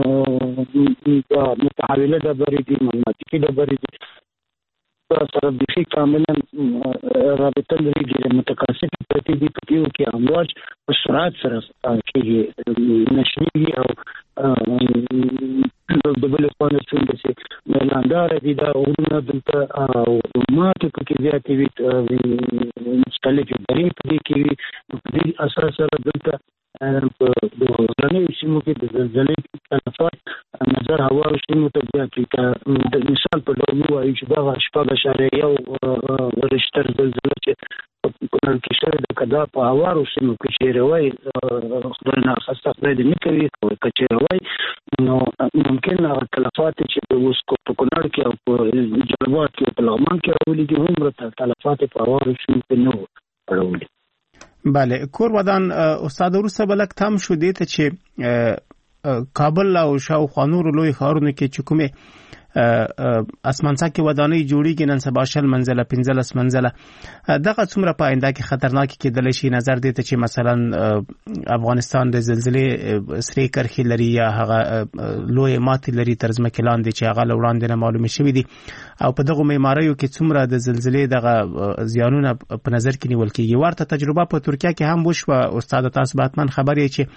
متحوله ډبرې دي، مغناطیسي ډبرې دي، سره بیخي کاملا رابطه لري، ډېرې متقاصدې پرتې دي. په دېو کې امواج په سرعت سره کېږي، نشریږي او د بلې خوا نه څومره میلانداره دي دا غرونه دلته او ماتې پکې زیاتې وي، مختلفې درې په دې کې وي. په دې اساس سره دلته په غرنیو سیمو کې د زلزلې تلفات نظر هوارو سیمو ته زیات وي. د مثال په ډول ووایو چې دغه 4.1 رشتر زلزله چې په کونړ کې شوې ده، که دا په هوارو سیمو کې چېرې وای، خدای ناخواسته خدای دې نه کوي، که چېرې وای نو ممکن هغه تلفات چې اوس په کونړ کې او په جلبات کې او په لغمان کې راولي دي، هومره تلفات په هوارو سیمو کې نه وو راولي. بله. کور ودان استاد وروسته به لږ تم شو دې ته چې کابل او شاوخوا نورو لوی ښارونو کې چې کومې اسمانڅکې ودانۍ جوړېږي نن سبا 20 منزله 15 منزله، دغه څومره په آینده کې خطرناکې کېدلی شي؟ نظر دې ته چې مثلا افغانستان د زلزلې سرې کرښې لري یا هغه لویې ماتې لري تر ځمکې لاندې چې هغه له وړاندې نه معلومې شوي دي، او په دغو معماریو کې څومره د زلزلې دغه زیانونه په نظر کې نیول کېږي. ورته تجربه په ترکیه کې هم وشوه. استاد تاسو به حتما خبر یې چې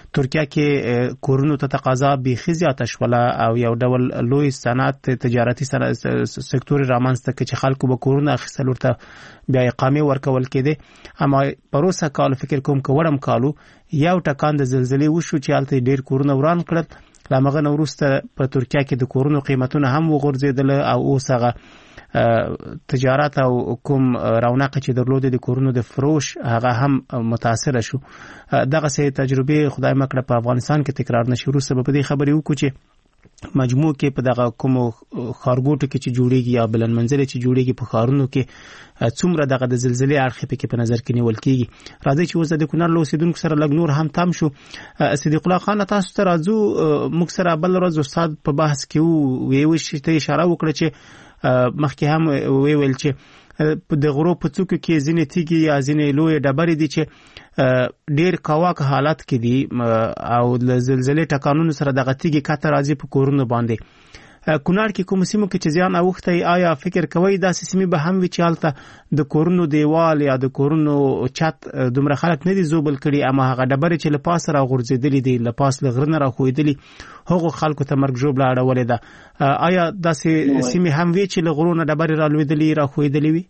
ترکیه کې کورونو ته تقاضا بیخي زیاته شوله او یو ډول لوی صنعت تجارتي سکتور رامنځته کړ چې خلکو به کورونه اخیستل ورته بیا اقامه ورکول کېده. اما پروسه کال فکر کوم کوړم کالو یو ټکان د زلزلې وشو چې الته ډیر کورونه وران کړل. لامغه نورسته په ترکیه کې د کورونو قیمتونه هم وغورځیدل او اوس هغه تجارت او کوم رونق چې درلود د کورونو د فروش هغه هم متاثر شو. دغه سه تجربه خدای مکړه په افغانستان کې تکرار نشي. روسه په دې خبرې وکړو چې مجموع کې په دغه کوم خارګوټو کې چې جوړیږي یا بلند منزل چې جوړیږي په خارونو کې څومره دغه د زلزلې اړخ په نظر کې نیول کیږي. راځي چې اوس د کونړ له اوسیدونکو سره لږ نور هم تام شو. صدیق الله خان تاسو ته راځو. موږ سره بل ورځ استاد په بحث کې ویو چې اشاره وکړه چې مخکې هم ویل چې د غرو په څوکو کې ځینې تیږي یا ځینې لوی ډبرې دي چې ډیر کاواک حالت کې دي او د زلزلې ټکانونو سره دغه تیږي کاته راځي په کورونو باندې. کونړ کې کوم سیمو کې چې زیان اوخته آیا فکر کوي دا سیمې به هم وي چې حالت د کورونو دیوال یا د کورونو چت دومره خلک نه دي زوبل کړي اما هغه ډبرې چې لپاس را غورځېدلې دي لپاس لغرنه را خوېدلې هغه خلکو ته مرګ جوړ اړولې ده. آیا دا سیمې هم وي چې لغرونه ډبرې را لوېدلې را خوېدلې وي؟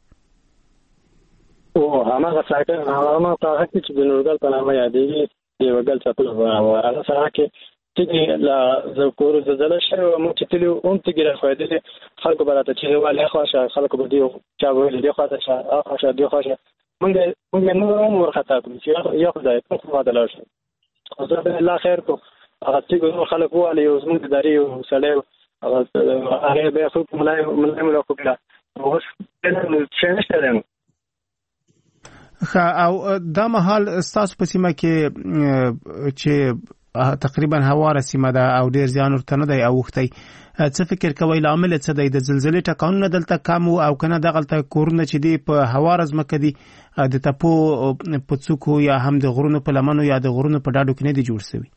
او هغه ساکه هغه طاقت چې د نورګل په نامه یادېږي دی وګل چاپل هغه سره کې چې لا زکور زلزلہ شو مو چې تلو اون ته ګره خوېدل خلکو براته چې واله خواشه خلکو به دی چا ویل دی خواشه اخواشه دی خواشه مونږ نو عمر خطا کوم چې یو خدای په خوا دلار شي خو زه الله خیر کو هغه چې خلکو واله یو زموږ داري او سړی هغه به خو ملای ملا کوله اوس څه نشته او دا مهال استاسو په سیمه کې چې تقریبا هواره سیمه ده او ډیر ځان ورته نه دی اوختي. څه فکر کوي لامل څه دی د زلزلې ټکانونه دلته کم او کنه دغه کورونه چې دی په هواره ځمکه دي د تپو په څوکو یا هم د غرونو په لمنو یا د غرونو په ډاډو کې نه دي جوړ شوي؟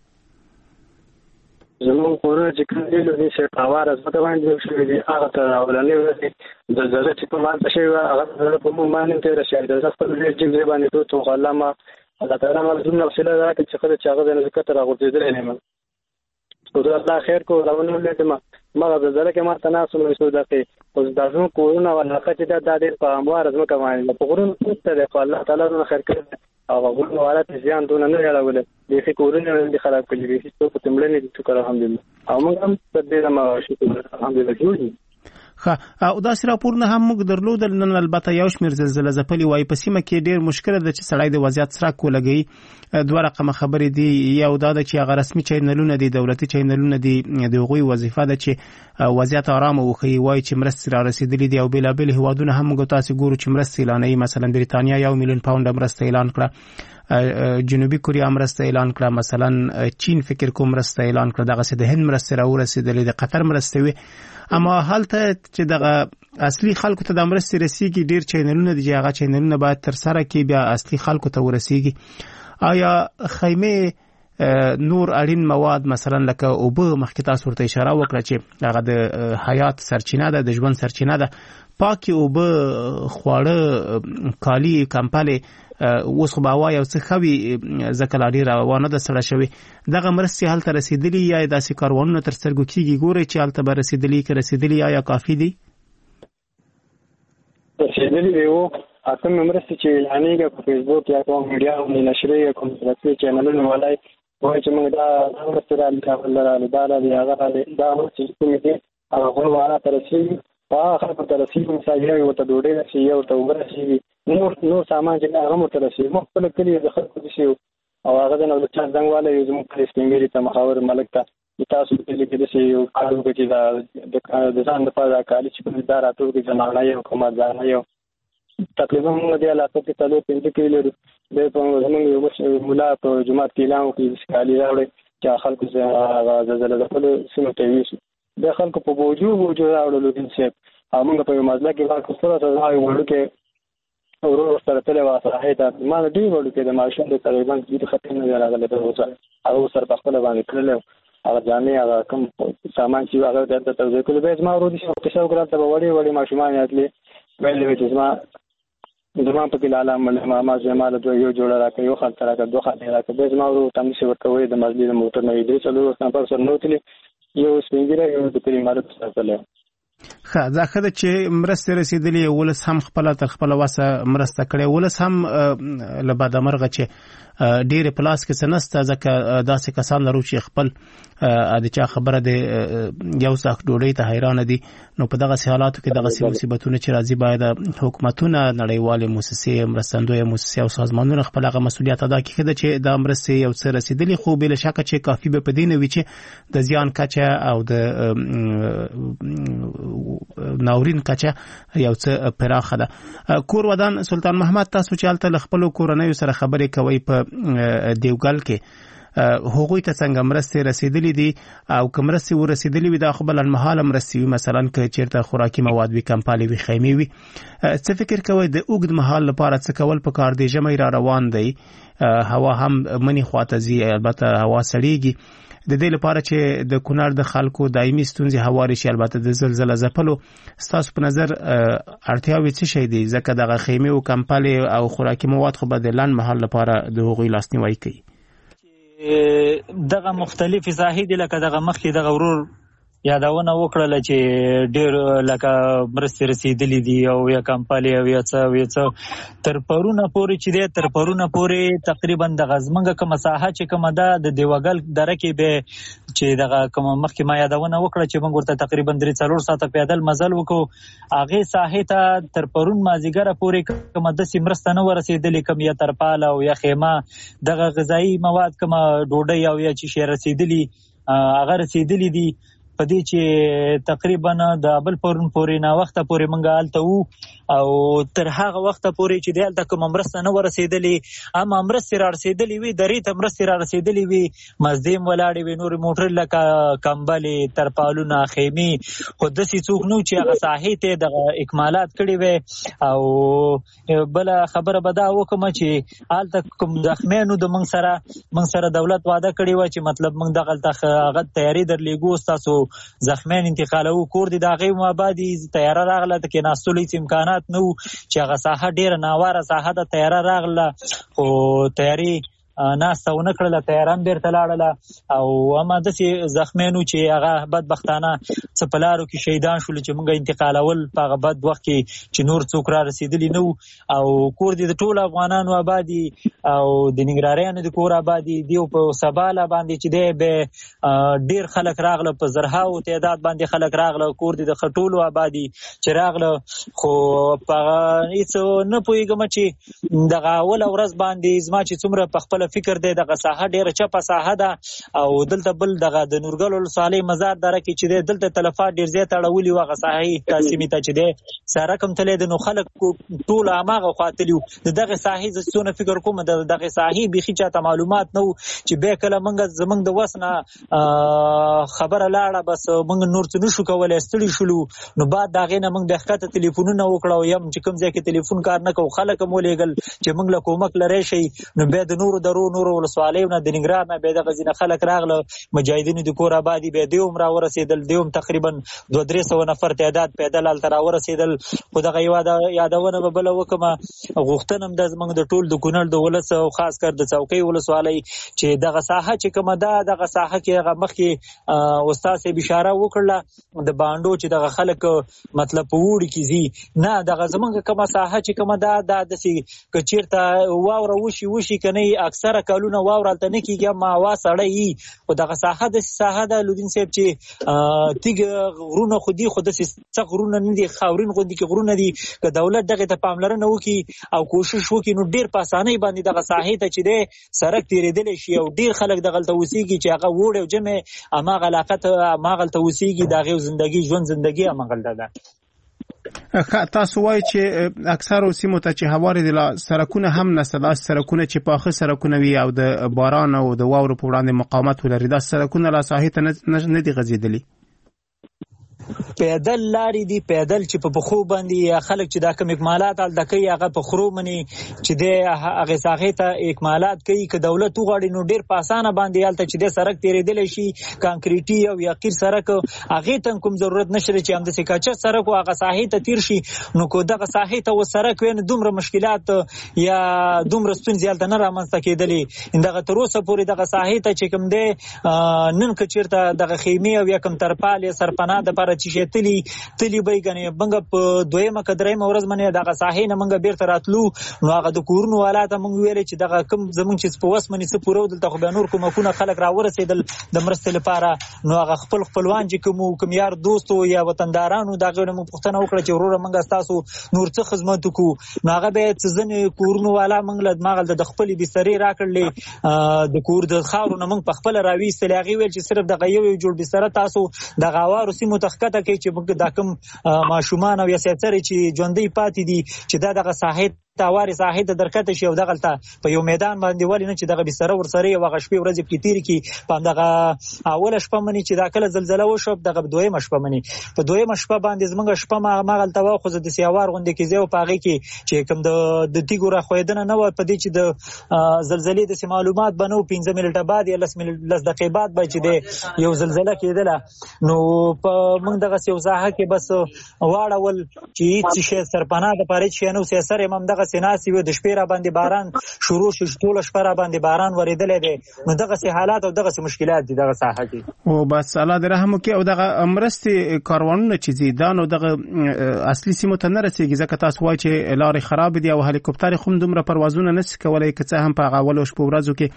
زموږ کورونه چې کوم دي نو چې هواره ځمکه باندې جوړ شوي دي هغه ته اولنې ورځې د زلزلې چې په باندې شوی هغه په موږ باندې تیر شوی د خپل ځای باندې ټول علامه الله تعالی موږ زموږ وسیله ده چې خدای چې هغه د نزدېکت راغورځېدل نه مې خدای الله خیر کو راونه لیدم ما زلزلې کې ما تناسب نشو دغه اوس د زموږ کورونه ولکه چې د دې په اموار ځمکه باندې په غرونو ته د الله تعالی نو خیر کړي او غوړو حالت زیان دونه نه یاله دي کورونه دي خراب کړي دي چې په تمړنې دي شکر الحمدلله او موږ هم په دې ما شکر الحمدلله جوړ او دا سره راپور نه هم موږ درلودل نن البته یو شمیر زلزلې ځپلې وای په سیمه کې ډیر مشکل ده چې سړی د وضعیت سره کولګي. دوه رقم خبرې دي یو دا چې هغه رسمي چینلونه دي دولتي چینلونه دي د غوي وظیفه ده چې وضعیت آرام وخی وای چې مرستې را رسیدلې دي او بلابل هوادونه هم موږ تاسو ګورو چې مرستې اعلانوي. مثلا بریتانیا 1 میلیون پاوند مرسته اعلان کړه، جنوبي کوریا مرسته اعلان کړه، مثلا چین فکر کوم مرسته اعلان کړه، دغه د هند مرسته را ورسېدلې، د قطر مرسته وي. اما حالته چې دغه اصلي خلکو ته د مرستې رسیږي ډیر چینلونه دي هغه چینلونه باید تر سره کې بیا اصلي خلکو ته ورسیږي. آیا خیمه نور اړین مواد مثلا لکه اوبه مخکې تاسو ورته اشاره وکړه چې هغه د حیات سرچینه ده د ژوند سرچینه ده، پاکي اوبه خواړه کالی کمپاله اوس خو باوا یو څه خوي ځکه لا ډیره وانه د سره شوی دغه مرستې هلته رسیدلی یا داسې کاروانونه تر سترګو کېږي ګوري چې هلته به رسیدلی که رسیدلی یا کافي دي؟ رسیدلی وو اته مرستې چې اعلانېږي په فیسبوک یا کوم میډیا او نشریه یا کوم رسمي چینلونه ولای وایي چې موږ دا مرستې را لیکل لري دا لري هغه دا چې کوم دي هغه غواړي تر رسیدي هغه په تر رسیدي مثال یو ته ډوډۍ رسیدي یو ته وګړي رسیدي نو سامان چې هغه مو تر رسیدي مختلف کلی د خلکو دي شو او هغه د نو چا څنګه یو زموږ په سپینګری ته مخاور ملک ته تاسو په دې کې د یو کارو کې دا د ځان په اړه کالي چې په دار اتو کې جنانه یو کومه ځان یو تقریبا موږ د علاقې کې تلو 5 کیلو لري د په زموږ مولا په جمعه کې اعلان وکړي کالي راوړي چې خلکو زه زلزلہ د خپل سیمه ته ویسو د خلکو په وجود راوړلو کې چې موږ په مزله کې واکو سره راځي وړو کې ورو سره تل واسه هدا ما د دې وړو کې د ماشوم د تقریبا د خطر نه راغله د وسه او سره په خپل باندې کړل هغه ځانې هغه کوم سامان چې هغه د توزیع کول به ما ورو دي چې څو ګرام ته وړي ماشومان یاتلې ویلې چې ما زما په کې لاله ما زما له یو جوړه راکې یو خاطر راکې دوه خاطر راکې به زما ورو تم څه ورکوي د مزلي موټر نه دې څلور نفر سره نوتلی یو سپینګره یو د پریمار سره تلل. ځکه چې مرسته رسیدلې ولس هم خپل تر خپل واسه مرسته کړي ولس هم له بعد مرغه چې ډېر پلاس کې سنسته ځکه داسې کسان لرو چې خپل د چا خبره د یو ځخ ډوډۍ ته حیران دي نو په دغه حالاتو کې دغه مصیبتونه چې راځي باید حکومتونه نړیوالې مؤسسې مرستندوی مؤسسې او سازمانونه خپل هغه مسؤلیت ادا کړي چې دا مرسته یو څه رسیدلې خو بل شک چې کافي به پدې نه وي چې د زیان کچه او د ناورین کچه یو څه پراخه ده. کور ودان سلطان محمد تاسو چې الته خپل کورنۍ سره خبرې کوي په دیوګل کې هغوی ته څنګه مرستې رسیدلې دي او کوم مرستې ورسیدلې وي دا خو بل انمحاله مرستې وي مثلا که چیرته خوراکي مواد وي کمپالې وي خیمې وي څه فکر کوئ د اوږد مهال لپاره څه کول پکار دی؟ ژمی را روان دی هوا هم منی خواته ځي البته هوا سړیږي د دې لپاره چې د کونړ د خلکو دایمي ستونزې هواري شي البته د زلزلې ځپلو ستاسو په نظر اړتیاوې څه شي دي ځکه دغه خیمې او کمپالې او خوراکي مواد خو به د لنډ مهال لپاره د هغوی لاسنیوي کوي؟ دغه مختلفې ساحې دي لکه دغه مخکې دغه ورور یادونه وکړله چې ډېر لکه مرستې رسیدلې دي او یا کمپالې او یا څه تر پرونه پورې چې دی تر پرونه پورې تقریبا دغه زمونږ کومه ساحه چې کومه ده د دیوګل دره کې به چې دغه کومه مخکې ما یادونه وکړه چې موږ ورته تقریبا 3-4 ساعته پیدل مزل وکړو هغې ساحې ته تر پرون مازدیګره پورې کومه داسې مرسته نه ورسېدلې کوم یا ترپال او یا خیمه دغه غذایي مواد کومه ډوډۍ او یا چې شی رسېدلي هغه رسېدلي دي په دې چې تقریبا د بل پرون پورې نه وخته پورې مونږ هلته وو او تر هغه وخته پورې چې دی هلته کومه مرسته نه ورسېدلې اما مرستې را رسېدلې وي درې ته مرستې را رسېدلې وي مزدې هم ولاړې وي نورې موټر لکه کمبلې ترپالونه خیمې خو داسې څوک نه چې هغه ساحې ته دغه اکمالات کړي وي او بله خبره به دا وکړم چې هلته کوم زخمیانو د موږ سره دولت وعده کړې وه چې مطلب موږ دغلته هغه تیاري درلېږو ستاسو زخمیان انتقالو کور دي د هغې مابادي تیاره راغله د کېناستلو هېڅ امکانات نه وو چې هغه ساحه ډېره ناواره ساحه ده تیاره راغله خو تیارې ناسته ونه کړله تیاره هم بېرته لاړله او اما داسې زخمیانو چې هغه بدبختانه څه په لارو کې شهیدان شول چې موږ انتقالول په هغه بد وخت کې چې نور څوک را رسېدلي نه وو او کور دې د ټولو افغانانو آبادي او د ننګرهاریانو د کور آبادي دیو په سباله باندې چې دی به ډېر خلک راغله په زرهاو تعداد باندې خلک راغله کور دې د ټولو آبادي چې راغله خو په هېڅ نه پوهېږم چې دغه اوله ورځ باندې زما چې څومره په خپله فکر دی دغه ساحه ډیره چپه ساحه ده او دلته بل دغه د نورګل ولسوالۍ مزار دره کې چې دی دلته تلفات ډیر زیات اړولي وو هغه ساحې سیمې ته چې دی سړک هم تللی د نو خلک ټول هماغه خوا تلي وو د دغې ساحې زه څونه فکر کوم د دغې ساحې بیخي چاته معلومات نه وو چې بیا کله موږ زموږ د وس نه خبره لاړه بس موږ نور څه نشو کولی ستړي شولو نو بعد د هغې نه موږ بیا ښکته تلیفونونه وکړه او یم چې کوم ځای کې تلیفون کار نه کوو خلک هم ولېږل چې موږ له کومک لرې شئ نو بیا د نورو ولسوالیو نه د ننګرهار نه بیا دغه ځینې خلک راغله مجاهدینو د کور آبادي بیا دوی هم راورسېدل دوی هم تقریبا 200-300 نفر تعداد پیدل هلته راورسېدل خو دغه یادونه به بله وکړمه غوښتنه هم ده زموږ د ټول د کونړ د ولس او خاص کر د څوکۍ ولسوالۍ چې دغه ساحه چې کومه ده دغه ساحه کې هغه مخکې استاد صاحب اشاره وکړله د بانډو چې دغه خلک مطلب په اوړي کې ځي نه دغه زموږ کومه ساحه چې کومه ده دا داسې که چېرته واوره وشي که نه اکثره کلونه واوره هلته نه کېږي اما هوا سړی وي خو دغه ساحه داسې ساحه ده لودین صاحب چې تیږه غرونه خو دي خو داسې سخت غرونه نه دي خاورین غوندې کې غرونه دي که دولت دغې ته پاملرنه وکړي او کوشش وکړي نو ډېر په اسانۍ باندې دغه ساحې ته چې دی سړک تېرېدلی شي او ډېر خلک دغلته اوسېږي چې هغه وړی او جمع هماغه علاقه ته هماغلته اوسېږي د هغې ژوند زندګي هماغلته ده. تاسو وایي چې اکثرو سیمو ته چې هوارې دي سړکونه هم نشته داسې سړکونه چې پاخه سړکونه وي او د باران او د واورو په وړاندې مقاومت ولري داسې سړکونه لا ساحې ته نه دي غځېدلي پیدل لارې دي، پیدل چې په پښو باندې خلک چې دا کوم اکمالات هلته کوي هغه په خرو مني چې دی هغې ساحې ته اکمالات کوي. که دولت وغواړي نو ډېر په اسانه باندې هلته چې دی سړک تېرېدلی شي، کانکریټي او یقیر سړک، هغې ته کوم ضرورت نشته چې همداسې کاچه سړک و هغه ساحې ته تېر شي. نو که دغه ساحې ته و سړک وی نو دومره مشکلات یا دومره ستونزې هلته نه رامنځته کېدلې. دغه تر اوسه پورې دغه ساحې ته چې کوم دی نن که چېرته دغه خیمې او یا کوم ترپال یا سرپناه دپاره چې شی تلي به یې ګنې موږ په دویمه که درېیمه ورځ باندې دغه ساحې نه موږ بېرته راتلو نو هغه د کورونو والا ته موږ ویلې چې دغه کوم زموږ چې په وس باندې څه پوره و دلته خو بیا نور کومکونه خلک راورسېدل د مرستې لپاره. نو هغه خپلوان چې کوم یار دوستو یا وطندارانو د هغې نه موږ پوښتنه وکړه چې وروره موږ ستاسو نور څه خدمت وکړو. نو هغه بیا څه ځینې کورونو والا موږ له هماغلته د خپلې بسترې راکړلې، د کور د خاورو نه موږ په خپله راویستلې. هغې ویل چې صرف دغه یو جوړ بستره تاسو دغه هوارو سیمو ته ښکته کوئ چې موږ دا کوم ماشومان او یا سیاڅرې چې ژوندۍ پاتې دي چې دغه ساحې هوارې ساحې ته درکته شي او دغلته په یو میدان باندې ولې نه چې دغه بستره ورسره یې هغه شپې ورځې پرې تېرې کړي. په همدغه اوله شپه منې چې دا کله زلزله وشوه دغه دویمه شپه منې په دویمه شپه باندې زموږ شپه هماغلته وه خو زه داسې هوار غوندې کې ځای و په هغې کې چې کوم د تیږو راښویدنه نه وه په دې چې د زلزلې داسې معلومات به نه و. 15 منټه بعد یا 10 دقیقې بعد به چې دی یو زلزله کېدله. نو په موږ دغسې یو ساحه کې بس واړول چې هېڅ شی سرپناه دپاره هېڅ شی نه و. سیاسر یم همدغسې ناستې وې، د شپې را باندې باران شروع شو، ټوله شپه را باندې باران ورېدلی دی. نو دغسې حالات او دغسې مشکلات دي دغه ساحه کې. او بس الله دې رحم وکړي. او دغه مرستې کاروانونه چې ځي دا نو دغه اصلي سیمو ته نه رسېږي ځکه تاسو وایي چې لارې خرابې دي او هلیکوپټر خو دومره پروازونه نشي کولی که څه هم په هغه اولو شپو ورځو کې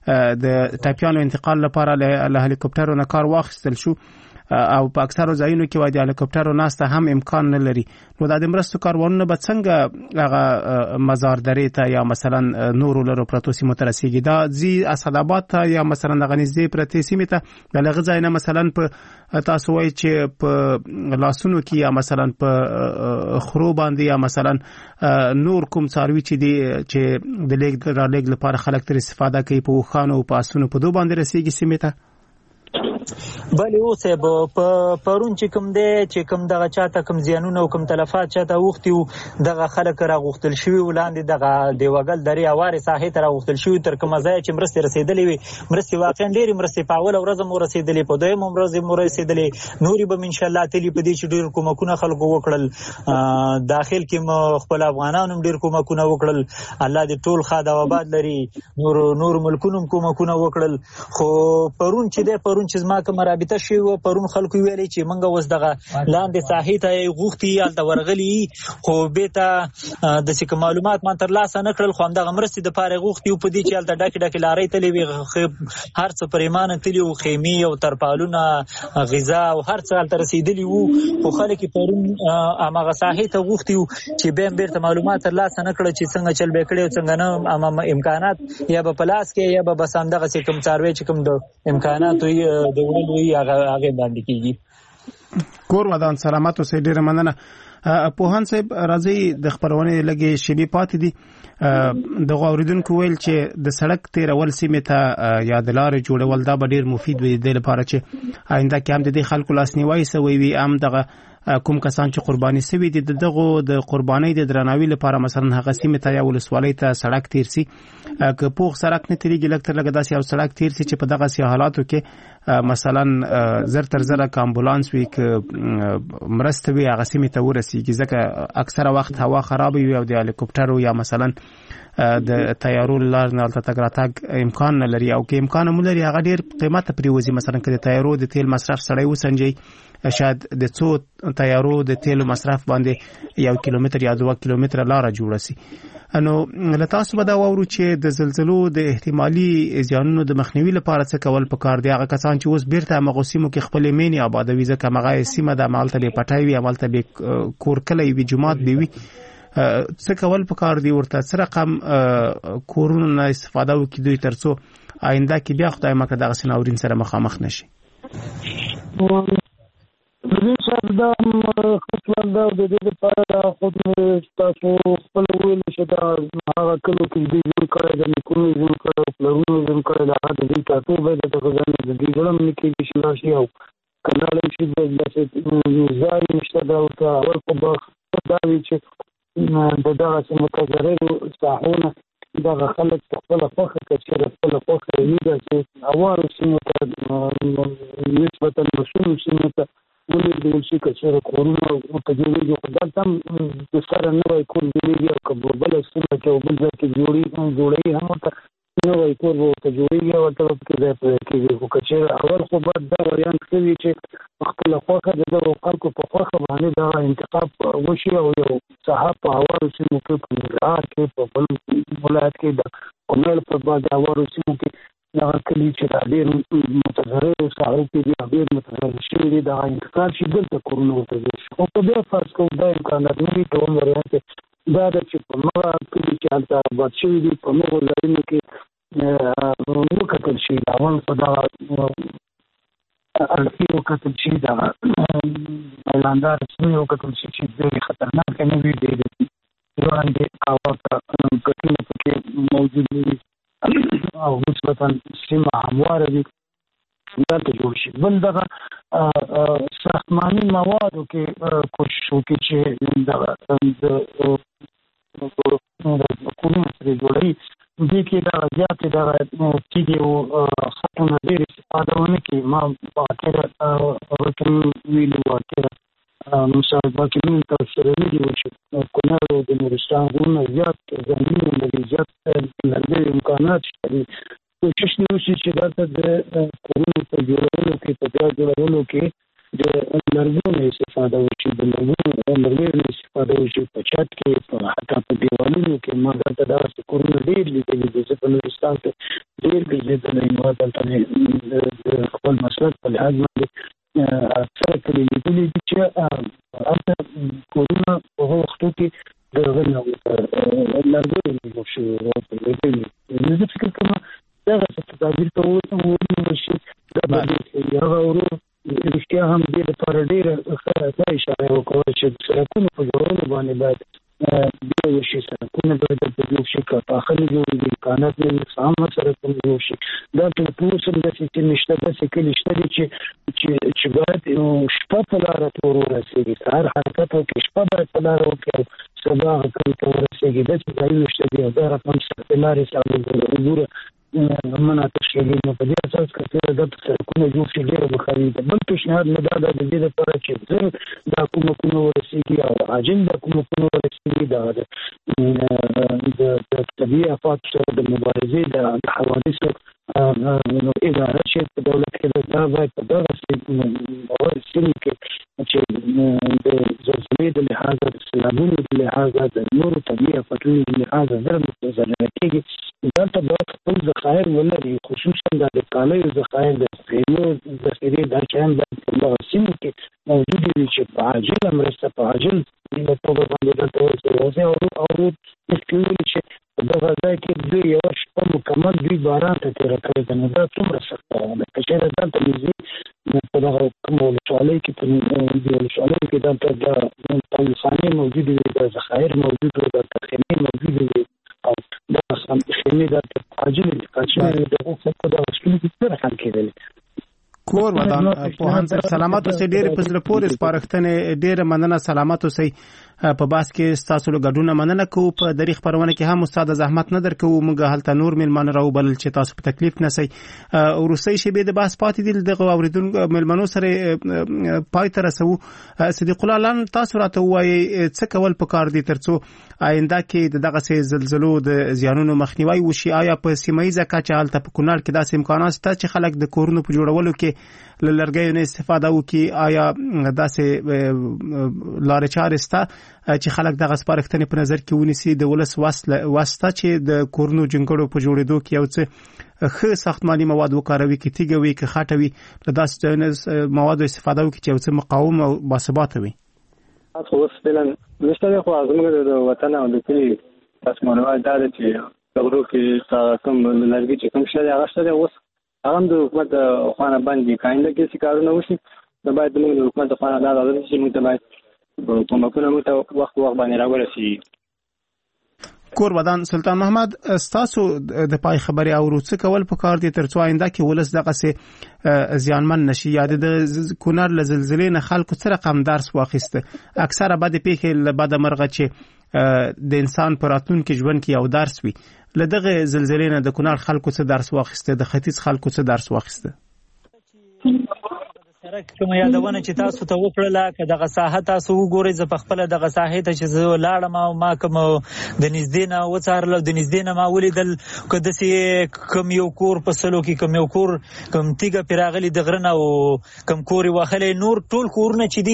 د ټپیانو انتقال لپاره له هلیکوپټرو نه کار واخیستل شو او په اکثرو ځایونو کې وایي د هلیکوپټرو ناسته هم امکان نه لري. نو دا د مرستو کاروانونه به څنګه هغه مزار درې ته یا مثلا نورو لرو پرتو سیمو ته رسېږي؟ دا ځي اسداباد ته یا مثلا دغه نږدې پرتې سیمې ته د هغه ځای نه مثلا په تاسو وایي چې په لاسونو کې یا مثلا په خرو باندې یا مثلا نور کوم څاروي چې دي چې د لیږد رالېږد لپاره خلک ترې استفاده کوي په اوښانو او په اسونو په دو باندې رسېږي سیمې ته؟ بلې اوصیب پرون چې کوم دی چې کوم دغه چاته کوم زیانونه او کوم تلفات چاته اوښتي وو دغه خلک راغوښتل شوي وو لاندې دغه دیوګل درې هوارې ساحې ته راغوښتل شوي تر کومه ځایه چې مرستې رسېدلې وي. مرستې واقعا ډېرې مرستې په اوله ورځ مو رسېدلې، په دویمه ورځ مو رسېدلې، نورې به م انشاءالله تلي په دې چې ډېر کومکونه خلکو وکړل. داخل کې مو خپل افغانانو هم ډېر کومکونه وکړل، الله دې ټول ښاد او آباد لري. نور ملکونو هم کومکونه وکړل. خو پرون چې دی پرون چې زما کومه رابطه شوې وه پرون خلکو ویلې چې موږ اوس دغه لاندې ساحې ته یې غوښتي هلته ورغلي خو بېرته داسې که معلومات ما ترلاسه نه کړل خو همدغه مرستې دپاره یې غوښتي وو په دې چې هلته ډکې ډکې لارۍ تللې وې، هر څه پرېمانه تللي وو، خیمې او ترپالونه، غذا او هر څه هلته رسېدلي وو. خو خلک یې پرون هماغه ساحې ته غوښتي وو چې بیا هم بېرته معلومات ترلاسه نه کړه چې څنګه چل به یې کړی او څنګه نه. امکانات یا به په لاس کې یا به بس همدغسې کوم څاروی چې کوم د امکاناتو د وړلو وي هغې باندې کېږي. کور ودان سلامت اوسئ. ډېره مننه. پوهان صاحب راځئ د خپرونې لږې شیبې پاتې دي. دغه اورېدونکو ویل چې د سړک تېرول سیمې ته یا د لارې جوړول دا به ډېر مفید وي د دې لپاره چې آینده کې هم د دې خلکو لاسنیوی سوی وي، هم دغه کوم کسان چې قرباني سوي دي دغه د قربانۍ د درناوي لپاره مثلا هغه سیمې ته یا ولسوالۍ ته سړک تېر سي. که پوخ سړک نه تېرېږي لږ تر لږه داسې یو سړک تېر سي چې په دغسې حالاتو کې مثلا زر تر زره که امبولانس وي که مرسته وي هغه سیمې ته ورسېږي ځکه اکثره وخت هوا خرابه وي او د هلیکوپټرو یا مثلا د طیارو لار نه هلته تګ راتګ امکان نه لري او که امکان هم لري هغه ډېر قیمته پرېوځي. مثلا که د طیارو د تیل مصرف سړی وسنجي شاید د څو طیارو د تیلو مصرف باندې 1 کیلومتر یا 2 کیلومتره لاره جوړه سي. نو له تاسو به دا واورو چې د زلزلو د احتمالي زیانونو د مخنیوي لپاره څه کول پکار دي. هغه کسان چې اوس بیرته هغو سیمو کې خپلې مینې آبادوي ځکه هغه سیمه ده همالته به پټی وي، همالته به کور کلی وي، جومات به وي، څه کول پکار دي ورته څه رقم کورونو نه استفاده وکړي دوی تر څو آینده کې بیا خدای مکړه دغسې ناورین سره مخامخ نشي. دا خپل دا د دې لپاره خود تاسو خپل ویل چې دا هغه کلو کې دې کړه د کومې زم کړه پلانونه زم کړه دا د دې تاسو به د غزان د دې ګرام کې شي او کناړ شي د ځای نشته دا ورته اول خو به دا وي چې د دغسې متضررو ساحونه دغه خلک په خپله خوښه که چېرې خپله خوښه وي داسې هوارو سیمو ته نسبتا مشهورو سیمو ته ولېږدول شي که چېرې کورونه ورته جوړېږي خو دلته هم د سره نوی کور جوړېږي او که بله سیمه کې او بل ځای کې جوړوي هم ورته نوی کور به ورته جوړېږي او ورته به پکې ځای پیدا کېږي خو که چېرې اول خو باید دا وریانت ښه وي چې په خپله خوښه د دغو خلکو په خوښه باندې دغه انتخاب وشي او یو ساحه په هوارو سیمو کې په ننګرهار کې په بل ولایت کې د کونړ په بعد هوارو سیمو کې دغه کلي چې دا ډېر متضررو ساحو کې دي او ډېر متضرر شوي دي دغه انتقال شي دلته کورونه ورته جوړ شي خو په بیا فرض کوو دا امکانات نه وي دوم وریانت دا ده چې په مغه کلي چې هلته آباد شوي دي په مغو ځایونو کې وکتل شي اول په دغه الفي وکتل شي دغه اعلاندار سیمې وکتل شي چې ډېرې خطرناکې نه وي ډېرې وړاندې قاوا ته ګټونه پکې موجود وي او نسبتا سیمه همواره وي دا ته جوړ شي بل دغه ساختماني موادو کې کوشش وکړي چې دغه کورونه ترې جوړوي دې کې دغه زیاتې دغه تیږې او خطونه ډېر استفاده ونه کړي ما واقعه رقم ویلي واقعه مصاحبه کې مين تفسیر ویلي و چې کونړ او د نورستان غرونه زیات ځنګلونه لري زیات لرګي امکانات شته کوشش دی وشي چې دلته د کورونو په جوړولو کې په بیا جوړولو کې د لرګیو استفاده وشي د لرګیو استفاده وشي په چت کې په حتی په دیوالونو کې ما دلته داسې کورونه ډېر لیدلي دي زه په نورستان کې ډېر لیدلی نو دلته د خپل مسلک په لحاظ باندې اکثره کلي لیدلي دي چې هلته کورونه په هغو وختو کې د هغه نه لرګیو جوړ شوي زه فکر کوم دغسې تدابیر ته ونیول شي دا به هغه ورو رښتیا هم دې لپاره ډېره ښه اشاره وکړه چې د سړکونو په جوړولو باندې باید بیا وشي سړکونه باید دلته جوړ شي که پاخه نه جوړېږي امکانات نه وي عامه سړکونه جوړ شي دا ټول اوس هم داسې کلي شته داسې کلي شته دي چې باید شپه په لاره ته ورسېږي سهار حرکت وکړي شپه باید په لاره وکړي او سبا هغه کلي ته ورسېږي داسې ځایونه شته دي او دا رقم سختې لارې سره وګوره مناطق شېږي نو په دې اساس که څه دلته سړکونه جوړ شي ډېره به ښه وي د بل پېشنهاد مې دا ده د دې لپاره چې زر دا حکومتونه ورسېږي او عاجل د حکومتونه ورسېږي د طبیعي افاتو سره د مبارزې د حوادثو اداره چې په دولت کې دا باید په دغسې سیمو کې چې د زلزلې د لحاظه د سیلابونو د لحاظه د نورو طبیعي افتونو د لحاظه زر متضرره کېږي دلته باید خپل ذخایر ولري خصوصا د کالیو ذخایر د خیمو ذخیرې دا شیان باید په دغه سیمو کې موجود وي چې په عاجله مرسته په عاجل توګه باندې دلته ورسېږي او مخکې ویلي چې په دغه ځای کې دوی یوه شپه مکمل دوی باران ته تېره کړې ده نو دا څومره سخته ده که چېرې دلته نږدې په دغه کوم ولسوالۍ کې په دې ولسوالۍ کې دلته د تولخانې موجودې وي د ذخایر موجود وي دلته خیمې موجودې وي او دغه خیمې دلته عاجل انتقال شوې د هغو خلکو دغه شپونو کې څه رقم کېدلې کور ودان پوهان صاحب سلامت اوسئ ډېرې په زړه پورې سپارښتنې ډېره مننه سلامت اوسئ په باس کې ستاسو له ګډونه مننه کوو په دري خپرونه کې هم استاد زحمت نه درکوو موږ هلته نور میلمانه راوبلل چې تاسو په تکلیف نه سئ وروستۍ شیبې د بحث پاتې دي دغه اوریدونکو میلمنو سره پای ته رسوو صدیق الله لن تاسو راته ووایئ څه کول پکار دي ترڅو آینده کې دغسې زلزلو د زیانونو مخنیوی وشي آیا په سیمه ییزه کچه هلته په کونړ کې داسې امکانات شته چې خلک د کورونو په جوړولو کې له لرګیو نه استفاده وکړي آیا داسې لارې چارې شته چې خلک دغه سپارښتنې په نظر کې ونیسي د ولس واسطه چې د کورونو جنګړو په جوړېدو کې یو څه ښه ساختماني مواد وکاروي کې تیږه وي کې خټه وي له داسې موادو استفاده وکړي چې یو څه مقاوم او باثباته وي خو اوس فعلا نشته خو زموږ د وطن او د کلي تاسو معلومات دا ده چې غرو کې کوم لرګي چې کوم شته هغه شته اوس هغه د حکومت خوانه باندې کاینده کې چې کارونه وشي دا باید موږ د حکومت خوانه دا راځي چې موږ ته باید په کومه وخت باندې راورسي کور ودان سلطان محمد ستاسو د پای خبري او روڅ کول په کار دي ترڅو آینده کې ولس دغه سي زیانمن نشي. یاد د کونړ له زلزلې نه خلکو څه رقم درس واخیسته؟ اکثره بد پیښې له بد مرغه چې د انسان پر راتلونکي ژوند کې یو درس وي. له دغه زلزلې نه د کونړ خلکو څه درس واخیسته؟ د ختیځ خلکو څه درس واخیسته؟ سرک کوم یادونه چې تاسو ته وکړله که دغه ساحه تاسو وګورئ، زه په خپله دغه ساحې ته چې زه لاړم او ما کوم د نږدې نه وڅارل او د نږدې نه ما ولیدل که داسې کوم یو کور په سلو کې کوم یو کور کوم تیږه پرې راغلې د غره نه او کوم کور یې وهلی، نور ټول کورونه چې دي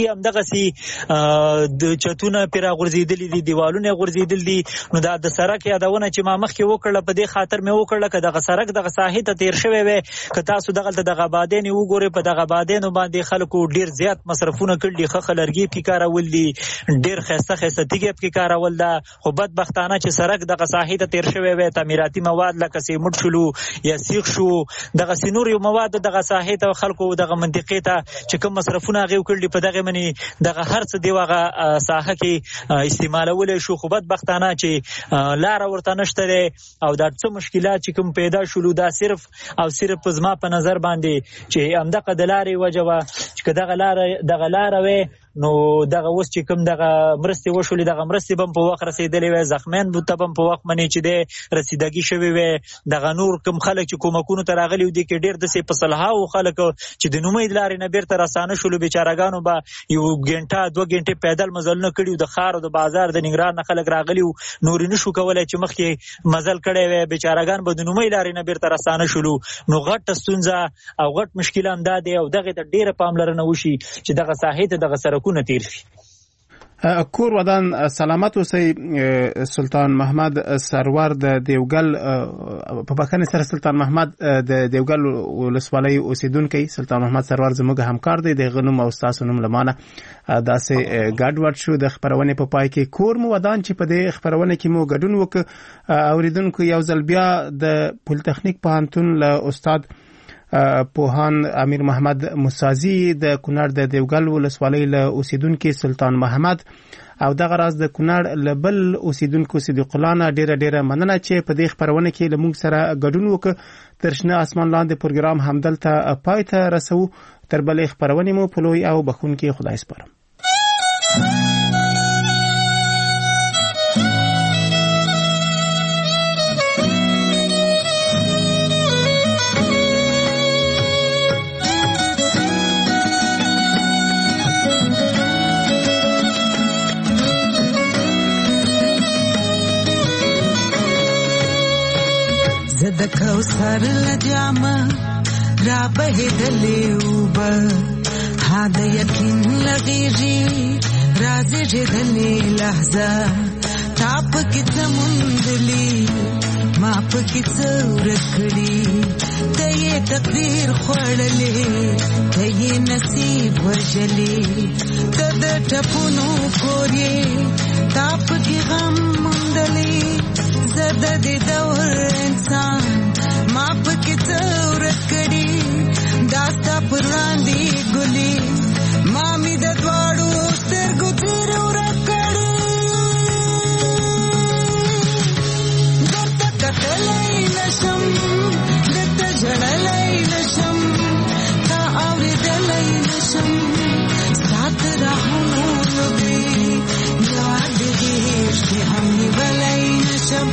همدغسې د چتونه پرې راغورځېدلي دي، دیوالونه یې غورځېدلي دي. نو دا د سرک یادونه چې ما مخکې وکړله په دې خاطر مې وکړله که دغه سرک دغه ساحې ته تېر شوی وی، که تاسو دغلته دغه آبادین یې وګورئ، په دغه آبادینو باندې خلکو ډیر زیات مصرفونه کړي، خخه لرګي پکې کارول دي، ډیر ښایسته ښایسته تیږې پکې کارول ده. خو بدبختانه چې سرک دغه ساحې ته تېر شوی وی، تعمیراتي مواد لکه سیمټ شولو یا سیخ شو، دغسې نور یو مواد دغه ساحې ته خلکو دغه منطقې ته چې کوم مصرفونه هغې وکړي په دغې منې دغه هر څه دی هغه ساحه کې استعمالولی شو. خو بدبختانه چې لاره ورته نشته دی او دا څه مشکلات چې کوم پیدا شولو دا صرف او صرف زما په نظر باندې چې همدغه د لارې وجه وه چې که دغه لاره وی نو دغه اوس چې کوم دغه مرستې وشولې دغه مرستې به هم په وخت رسېدلې وی، زخمیان ته به هم په وخت باندې چې دی رسیدګي شوې وی. دغه نور کوم خلک چې کومکونو ته راغلي دي کې ډېر داسې په سلهاو خلک چې د نومۍ لارې نه بیرته راسانه شولو، بېچارهګانو به یو ګنټه 2 ګنټې پیدل مزلونه کړي، د ښار او د بازار د ننګرهار نه خلک راغلي وو، نور یې نشو کولی چې مخکې مزل کړی وی، بېچارهګان به د نومۍ لارې نه بیرته راسانه شولو. نو غټه ستونزه او غټ مشکل هم دا دی او دغې ته ډېره پاملرنه وشي چې دغه ساحې ته دغه سرکونه تیر شي. کور ودان سلامت اوسئ. سلطان محمد سرور د دیوګل په بخښنې سره سلطان محمد د دیوګل ولسوالۍ اوسیدونکی سلطان محمد سرور زموږ همکار دی، د هغه نوم او ستاسو نوم له مانه داسې ګډوډ شو. د خپرونې په پای کې کور مو ودان چې په دې خپرونه کې مو ګډون وکړ. اوریدونکو یو ځل بیا د پولیتخنیک پوهنتون له استاد پوهان امیر محمد مسازي، د کونړ د دیوګل ولسوالۍ له اوسیدونکي سلطان محمد او دغه راز د کونړ له بل اوسیدونکو صدیق الله نه ډیره مننه چې په دې خپرونه کې له موږ سره ګډون وکړ. تر شنه اسمان لاندې پروګرام همدلته پای ته رسو. تر بلې خپرونې مو په لوی او بخښونکي خدای سپارم. زد کوثر لجام را بهدلې وب ها د یقین لغیږي راز جدلې لحظه تاپ کت مندلی ما پکې څور کړی ته یې تقدیر خوړلې ته یې نصیب وژلې ته د ټپونو کورې تاپ کې غم مندلی زد د دور انسان ما پکې څور کړی داستا پر وړاندې ګلې ما مې د دواړو سترګو تیر ورکړی درته کتلی نشم درته ژړلی نشم تا اورېدلی نشم ستا د راهونو لوګې یاد دې عشق هم نیولی نشم.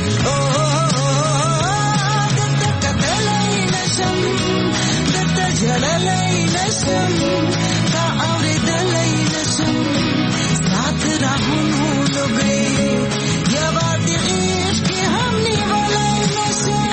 درته کتلی نشم درته ژړلی نشم تا اورېدلی نشم ستا د راهونو لوګې یوازې عشق هم نیولی نشم.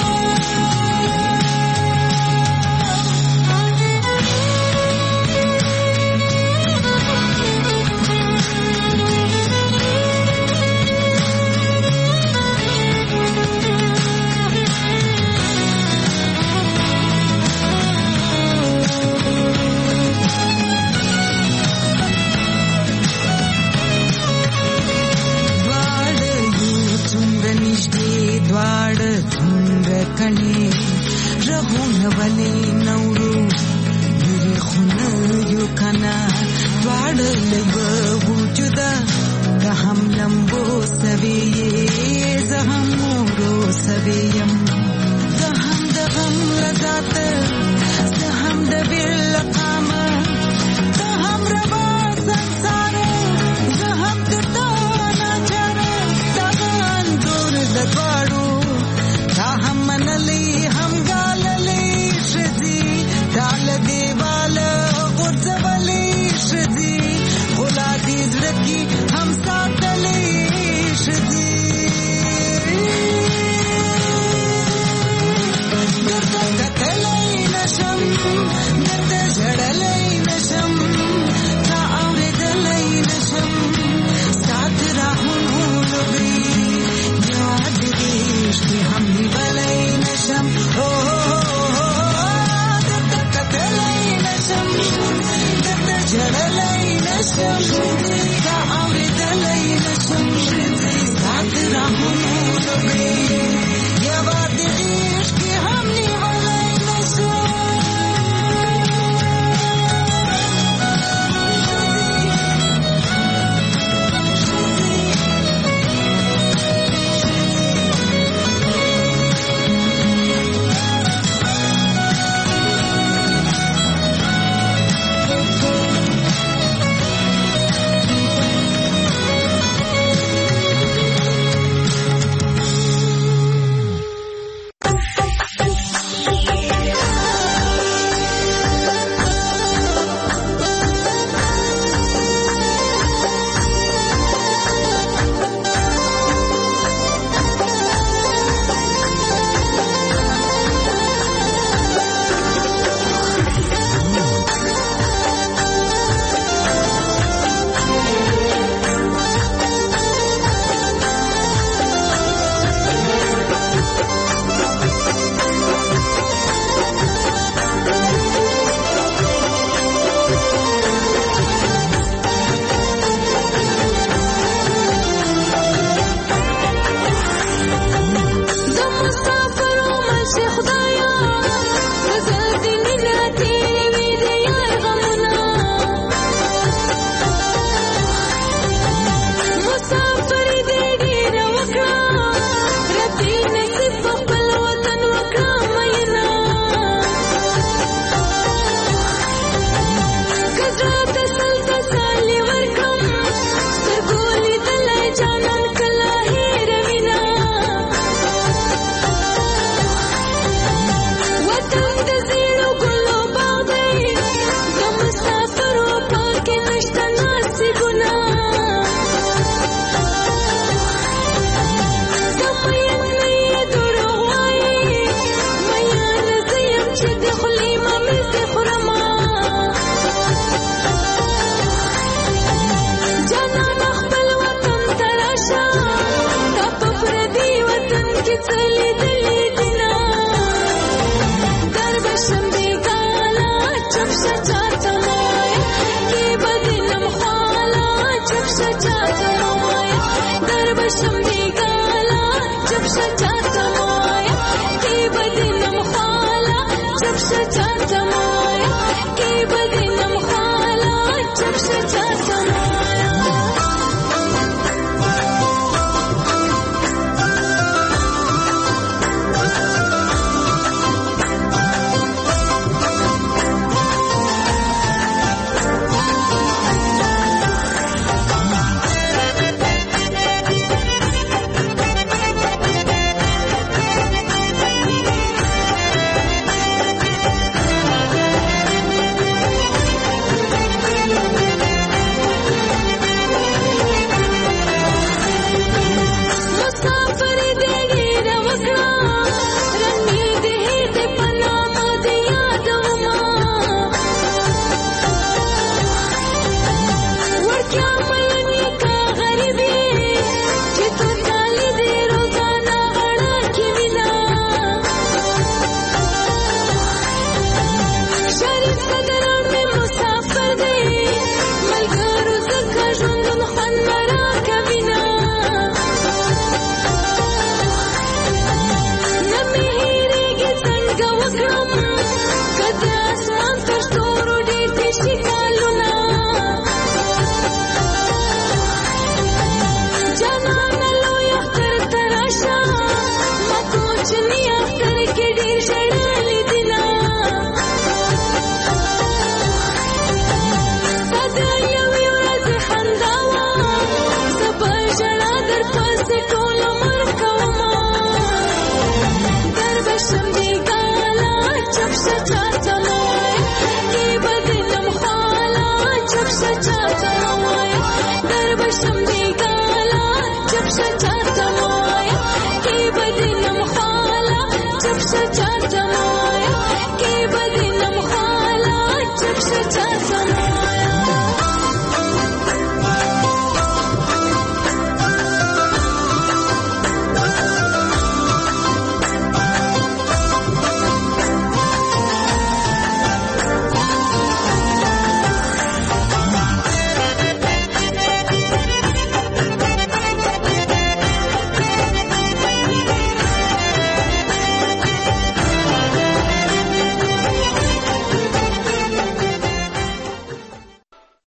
کنی رغون ولی نورو میری خونه یو کنا واد لب وجودا که هم لمبو سویه زهم جړلای نشم